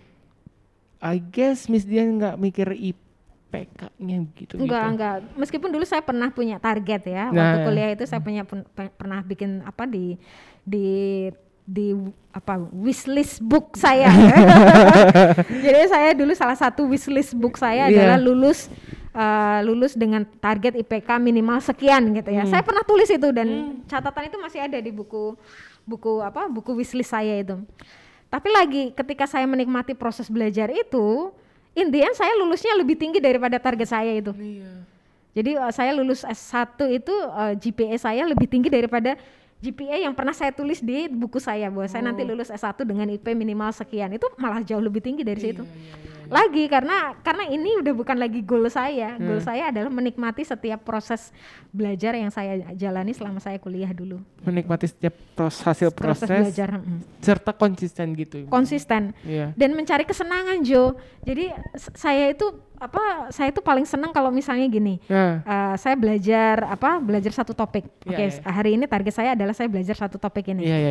Speaker 2: I guess Miss Dian nggak mikir I P K-nya gitu.
Speaker 3: Enggak, gitu. enggak. Meskipun dulu saya pernah punya target ya. Nah, waktu kuliah itu saya punya pen, pernah bikin apa di di di apa wishlist book saya. Jadi saya dulu salah satu wishlist book saya yeah. adalah lulus uh, lulus dengan target I P K minimal sekian gitu ya. Hmm. Saya pernah tulis itu dan hmm. catatan itu masih ada di buku buku apa buku wishlist saya itu. Tapi lagi ketika saya menikmati proses belajar itu, in the end saya lulusnya lebih tinggi daripada target saya itu. Iya. Jadi uh, saya lulus S satu itu uh, G P A saya lebih tinggi daripada G P A yang pernah saya tulis di buku saya bahwa oh. saya nanti lulus S satu dengan I P minimal sekian. Itu malah jauh lebih tinggi dari iya, situ. Iya, iya, iya. Lagi karena karena ini udah bukan lagi goal saya. Hmm. Goal saya adalah menikmati setiap proses belajar yang saya jalani selama saya kuliah dulu.
Speaker 2: Menikmati setiap proses hasil proses, proses belajar hmm. serta konsisten gitu.
Speaker 3: Konsisten. Iya. Dan mencari kesenangan Jo. Jadi saya itu apa saya itu paling senang kalau misalnya gini. Yeah. Uh, saya belajar apa belajar satu topik. Yeah, Oke, okay, yeah. hari ini target saya adalah saya belajar satu topik ini.
Speaker 2: Iya yeah, iya yeah, yeah.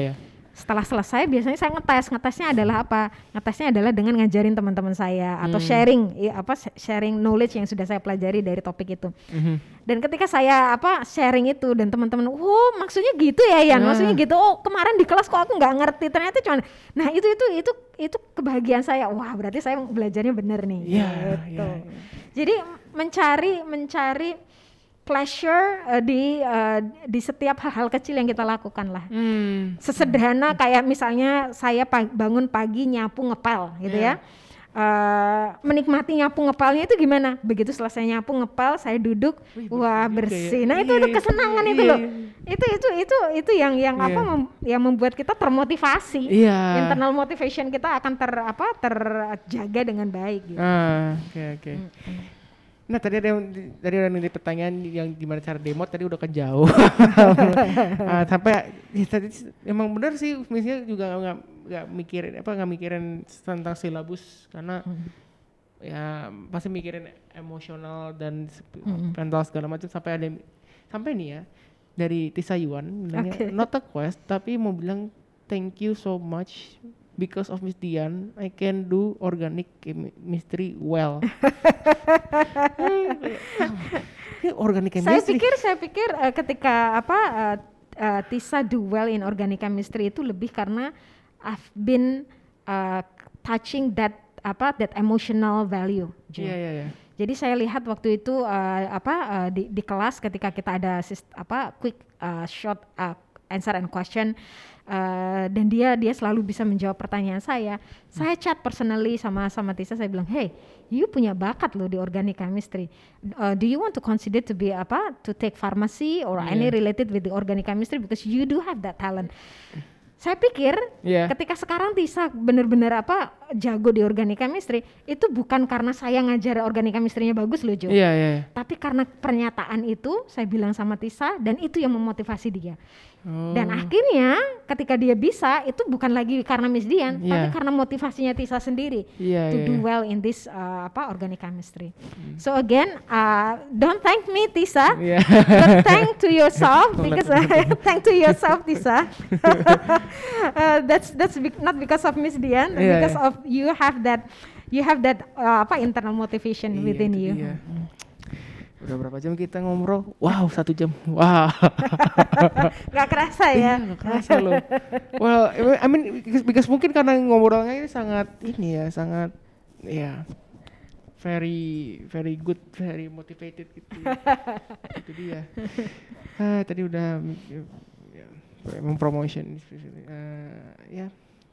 Speaker 3: setelah selesai biasanya saya ngetes. Ngetesnya adalah apa? Ngetesnya adalah dengan ngajarin teman-teman saya atau
Speaker 2: Hmm.
Speaker 3: sharing ya, apa sharing knowledge yang sudah saya pelajari dari topik itu.
Speaker 2: Mhm.
Speaker 3: Dan ketika saya apa sharing itu dan teman-teman, "Oh, maksudnya gitu ya, Yan?
Speaker 2: Nah.
Speaker 3: Maksudnya gitu. Oh, kemarin di kelas kok aku nggak ngerti." Ternyata cuma nah, itu itu itu itu kebahagiaan saya. Wah, berarti saya belajarnya benar nih.
Speaker 2: Iya,
Speaker 3: gitu.
Speaker 2: iya, iya.
Speaker 3: Jadi mencari mencari pleasure uh, di uh, di setiap hal-hal kecil yang kita lakukan lah.
Speaker 2: Hmm.
Speaker 3: Sesederhana kayak misalnya saya pag- bangun pagi nyapu ngepel gitu
Speaker 2: Yeah.
Speaker 3: ya. Uh, menikmati nyapu ngepelnya itu gimana? Begitu selesai nyapu ngepel, saya duduk,
Speaker 2: Wih,
Speaker 3: wah
Speaker 2: bersih juga
Speaker 3: bersih.
Speaker 2: ya.
Speaker 3: Nah itu
Speaker 2: Iya,
Speaker 3: itu kesenangan
Speaker 2: iya,
Speaker 3: itu
Speaker 2: iya,
Speaker 3: loh.
Speaker 2: iya.
Speaker 3: Itu itu itu itu yang yang
Speaker 2: Iya.
Speaker 3: apa mem- yang membuat kita termotivasi.
Speaker 2: Iya.
Speaker 3: Internal motivation kita akan ter apa terjaga dengan baik gitu.
Speaker 2: Ah, oke oke.
Speaker 3: Mm-mm.
Speaker 2: Nah tadi ada yang tadi ada yang pertanyaan yang gimana cara demo tadi udah kan jauh. Ah, sampai ya, tadi emang benar sih misalnya juga nggak nggak mikirin apa nggak mikirin tentang silabus karena
Speaker 3: Mm.
Speaker 2: ya pasti mikirin emosional dan sp-
Speaker 3: Mm-mm.
Speaker 2: mental segala macam sampai ada yang- sampai nih ya dari Tisa Yuan bilangnya
Speaker 3: Oke.
Speaker 2: not a quest tapi mau bilang thank you so much because of Miss Dian I can do organic chemistry well. Ini organic
Speaker 3: Saya
Speaker 2: chemistry.
Speaker 3: pikir saya pikir uh, ketika apa uh, uh, Tisa do well in organic chemistry itu lebih karena I've been uh, touching that apa that emotional value. Jo.
Speaker 2: Iya iya iya.
Speaker 3: Jadi saya lihat waktu itu uh, apa uh, di, di kelas ketika kita ada sist- apa quick uh, short uh, answer and question uh, dan dia dia selalu bisa menjawab pertanyaan saya. Saya chat personally sama sama Tisa, saya bilang, "Hey, you punya bakat loh di organic chemistry. Uh, do you want to consider to be apa to take pharmacy or any
Speaker 2: Yeah.
Speaker 3: related with the organic chemistry because you do have that talent." Saya pikir
Speaker 2: Iya.
Speaker 3: ketika sekarang Tisa benar-benar apa jago di organic chemistry itu bukan karena saya ngajar organic chemistry-nya bagus loh Jo.
Speaker 2: Iya iya. iya.
Speaker 3: Tapi karena pernyataan itu saya bilang sama Tisa dan itu yang memotivasi dia.
Speaker 2: Oh.
Speaker 3: Dan akhirnya ketika dia bisa itu bukan lagi karena Miss Dian,
Speaker 2: Iya.
Speaker 3: tapi karena motivasinya Tisa sendiri
Speaker 2: Iya,
Speaker 3: to
Speaker 2: iya,
Speaker 3: do
Speaker 2: iya.
Speaker 3: well in this uh, apa organic chemistry. So again, uh, don't thank me Tisa,
Speaker 2: Iya.
Speaker 3: but thank to yourself
Speaker 2: Don't
Speaker 3: because
Speaker 2: let
Speaker 3: thank to yourself Tisa. uh, that's that's be- not because of Miss Dian,
Speaker 2: Iya,
Speaker 3: because
Speaker 2: iya.
Speaker 3: of you have that you have that uh, apa internal motivation
Speaker 2: Iya,
Speaker 3: within
Speaker 2: itu
Speaker 3: you.
Speaker 2: dia. Udah berapa jam kita ngobrol? Wow, satu jam. Wah.
Speaker 3: Gak kerasa ya.
Speaker 2: Iya, gak kerasa loh. Well, I mean, because, because mungkin karena ngobrolnya ini sangat ini ya, sangat ya very very good, very motivated gitu. Itu dia. Ah, tadi udah ya, emang promotion uh, ya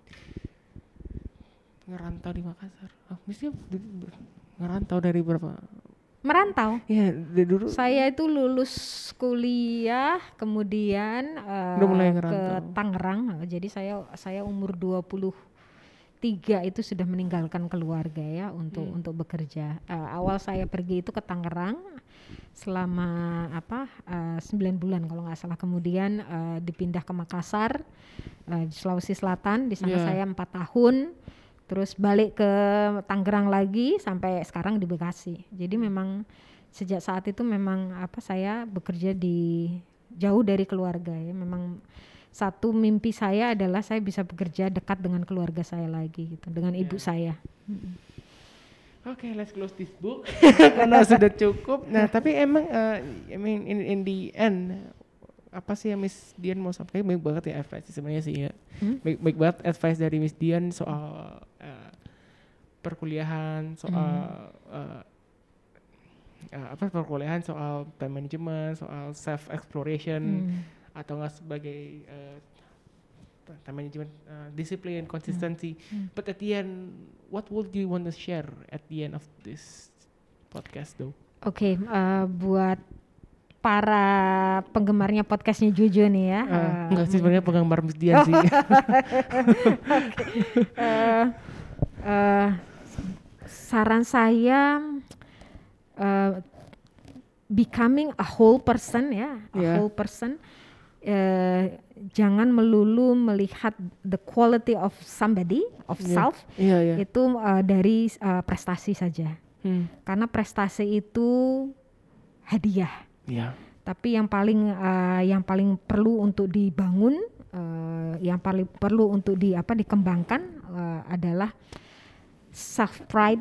Speaker 2: ngerantau di Makassar. Oh, mestinya ngerantau dari berapa?
Speaker 3: Merantau.
Speaker 2: Ya, dari dulu.
Speaker 3: Saya itu lulus kuliah, kemudian uh,
Speaker 2: Udah mulai
Speaker 3: ke
Speaker 2: ngerantau.
Speaker 3: Tangerang. Jadi saya saya umur dua puluh tiga itu sudah meninggalkan keluarga ya untuk
Speaker 2: Hmm.
Speaker 3: untuk bekerja. Uh, awal saya pergi itu ke Tangerang selama apa uh, sembilan bulan kalau nggak salah. Kemudian uh, dipindah ke Makassar, uh, di Sulawesi Selatan. Di sana
Speaker 2: Yeah.
Speaker 3: saya empat tahun. Terus balik ke Tangerang lagi sampai sekarang di Bekasi. Jadi memang sejak saat itu memang apa saya bekerja di jauh dari keluarga ya. Memang satu mimpi saya adalah saya bisa bekerja dekat dengan keluarga saya lagi gitu, dengan ibu
Speaker 2: Yeah.
Speaker 3: saya.
Speaker 2: Oke, let's close this book karena sudah cukup. Nah, tapi emang, uh, I mean, in, in the end, apa sih yang Miss Dian mau sampaikan? Baik banget ya advice sebenarnya sih ya.
Speaker 3: Hmm?
Speaker 2: Baik, baik banget advice dari Miss Dian soal uh, perkuliahan, soal uh, uh, apa perkuliahan, soal time management, soal self exploration,
Speaker 3: Hmm.
Speaker 2: atau nggak sebagai uh, time management, uh, disiplin, consistency.
Speaker 3: Hmm.
Speaker 2: But at the end, what would you want to share at the end of this podcast though?
Speaker 3: Oke, uh, buat para penggemarnya podcastnya Jojo nih ya.
Speaker 2: Uh,
Speaker 3: uh,
Speaker 2: enggak sih sebenarnya penggemar Miss Dian sih.
Speaker 3: uh, uh, saran saya uh, becoming a whole person ya, a
Speaker 2: Yeah.
Speaker 3: whole person. Uh, jangan melulu melihat the quality of somebody, of
Speaker 2: Yeah.
Speaker 3: self
Speaker 2: Iya iya.
Speaker 3: itu uh, dari uh, prestasi saja.
Speaker 2: Hmm.
Speaker 3: Karena prestasi itu hadiah.
Speaker 2: Iya.
Speaker 3: Tapi yang paling uh, yang paling perlu untuk dibangun uh, yang paling perlu untuk di apa dikembangkan uh, adalah self pride,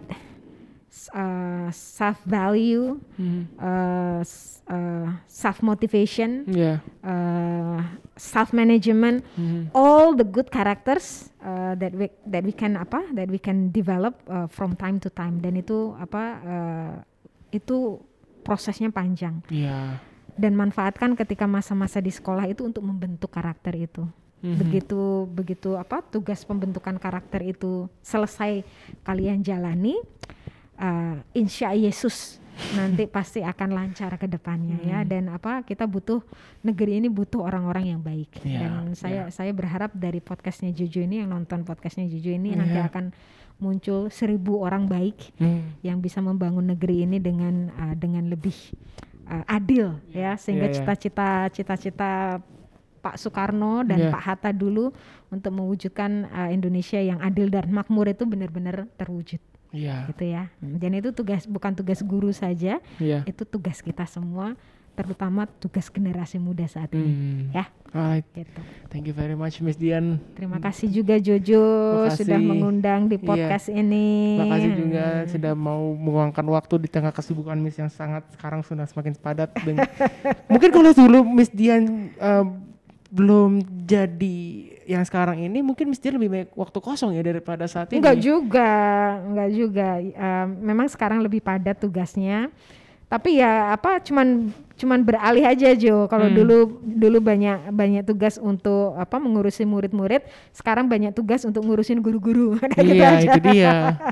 Speaker 3: uh, self value,
Speaker 2: Hmm.
Speaker 3: uh, uh, self motivation,
Speaker 2: Yeah.
Speaker 3: uh, self management,
Speaker 2: Hmm.
Speaker 3: all the good characters uh, that we that we can apa that we can develop uh, from time to time. Dan itu apa uh, itu prosesnya panjang.
Speaker 2: Yeah.
Speaker 3: Dan manfaatkan ketika masa-masa di sekolah itu untuk membentuk karakter itu.
Speaker 2: Mhm.
Speaker 3: Begitu begitu apa tugas pembentukan karakter itu selesai kalian jalani, uh, insya Yesus nanti pasti akan lancar ke depannya ya.
Speaker 2: Hmm.
Speaker 3: Dan apa kita butuh negeri ini butuh orang-orang yang baik.
Speaker 2: Ya,
Speaker 3: Dan saya
Speaker 2: ya.
Speaker 3: saya berharap dari podcastnya Jojo ini, yang nonton podcastnya Jojo ini
Speaker 2: Ya.
Speaker 3: nanti akan muncul seribu orang baik
Speaker 2: Hmm.
Speaker 3: yang bisa membangun negeri ini dengan uh, dengan lebih uh, adil ya, sehingga
Speaker 2: Ya, ya.
Speaker 3: cita-cita cita-cita Pak Soekarno dan
Speaker 2: Ya.
Speaker 3: Pak Hatta dulu untuk mewujudkan uh, Indonesia yang adil dan makmur itu benar-benar terwujud
Speaker 2: Yeah.
Speaker 3: gitu ya. Dan itu tugas bukan tugas guru saja,
Speaker 2: Yeah.
Speaker 3: itu tugas kita semua, terutama tugas generasi muda saat ini
Speaker 2: Hmm.
Speaker 3: ya.
Speaker 2: Alright.
Speaker 3: Gitu.
Speaker 2: Thank you very much Miss Dian.
Speaker 3: Terima kasih juga Jojo
Speaker 2: Makasih.
Speaker 3: sudah mengundang di
Speaker 2: Iya.
Speaker 3: podcast ini.
Speaker 2: Makasih juga sudah mau meluangkan waktu di tengah kesibukan Miss yang sangat sekarang sudah semakin padat. Dan mungkin kalau dulu Miss Dian uh, belum jadi yang sekarang ini, mungkin Miss Dian lebih banyak waktu kosong ya daripada saat ini.
Speaker 3: Enggak juga, enggak juga. Um, memang sekarang lebih padat tugasnya. Tapi ya apa cuman cuman beralih aja Jo. Kalau
Speaker 2: Hmm.
Speaker 3: dulu dulu banyak banyak tugas untuk apa mengurusi murid-murid, sekarang banyak tugas untuk ngurusin guru-guru. Kayak gitu
Speaker 2: Iya,
Speaker 3: aja.
Speaker 2: itu dia.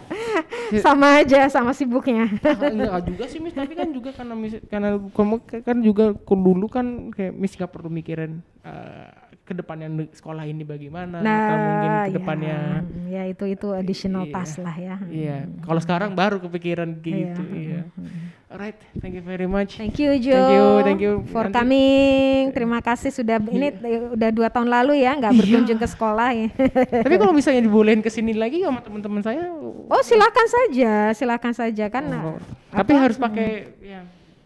Speaker 3: Sama aja, sama sibuknya.
Speaker 2: Ah, enggak juga sih Miss, tapi kan juga karena Miss, karena kamu kan juga dulu kan kayak Miss nggak perlu mikirin uh, ke depannya ne- sekolah ini bagaimana atau mungkin ke depannya.
Speaker 3: ya, ya itu itu additional
Speaker 2: Iya.
Speaker 3: task lah ya.
Speaker 2: Iya, kalau sekarang baru kepikiran gitu.
Speaker 3: Iya.
Speaker 2: Iya. Alright, thank you very much.
Speaker 3: Thank you Jo.
Speaker 2: Thank you, thank you.
Speaker 3: For
Speaker 2: Nanti-
Speaker 3: coming. Terima kasih sudah ini eh, udah dua tahun lalu ya nggak
Speaker 2: Iya.
Speaker 3: berkunjung ke sekolah ya.
Speaker 2: Tapi kalau misalnya dibolehin ke sini lagi sama teman-teman saya,
Speaker 3: Oh silakan saja, silakan saja kan.
Speaker 2: oh,
Speaker 3: apa,
Speaker 2: tapi harus pakai ya.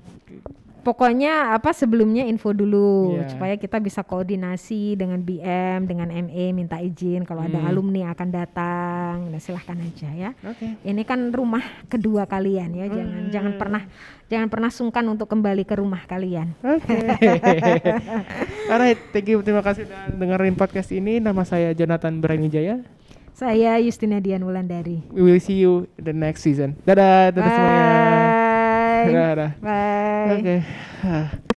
Speaker 3: Pokoknya apa sebelumnya info dulu
Speaker 2: Iya.
Speaker 3: supaya kita bisa koordinasi dengan B M, dengan M E, minta izin kalau ada
Speaker 2: Hmm.
Speaker 3: alumni akan datang. Nah, silahkan aja ya.
Speaker 2: Oke.
Speaker 3: Ini kan rumah kedua kalian ya, jangan
Speaker 2: Hmm.
Speaker 3: jangan pernah jangan pernah sungkan untuk kembali ke rumah kalian.
Speaker 2: Oke. Alright, thank you, terima kasih sudah dengerin podcast ini. Nama saya Jonathan Brawijaya.
Speaker 3: Saya Justina Dian Wulandari.
Speaker 2: We will see you the next season. Dadah, dadah semuanya.
Speaker 3: Bye.
Speaker 2: Dadah.
Speaker 3: Bye.
Speaker 2: Oke.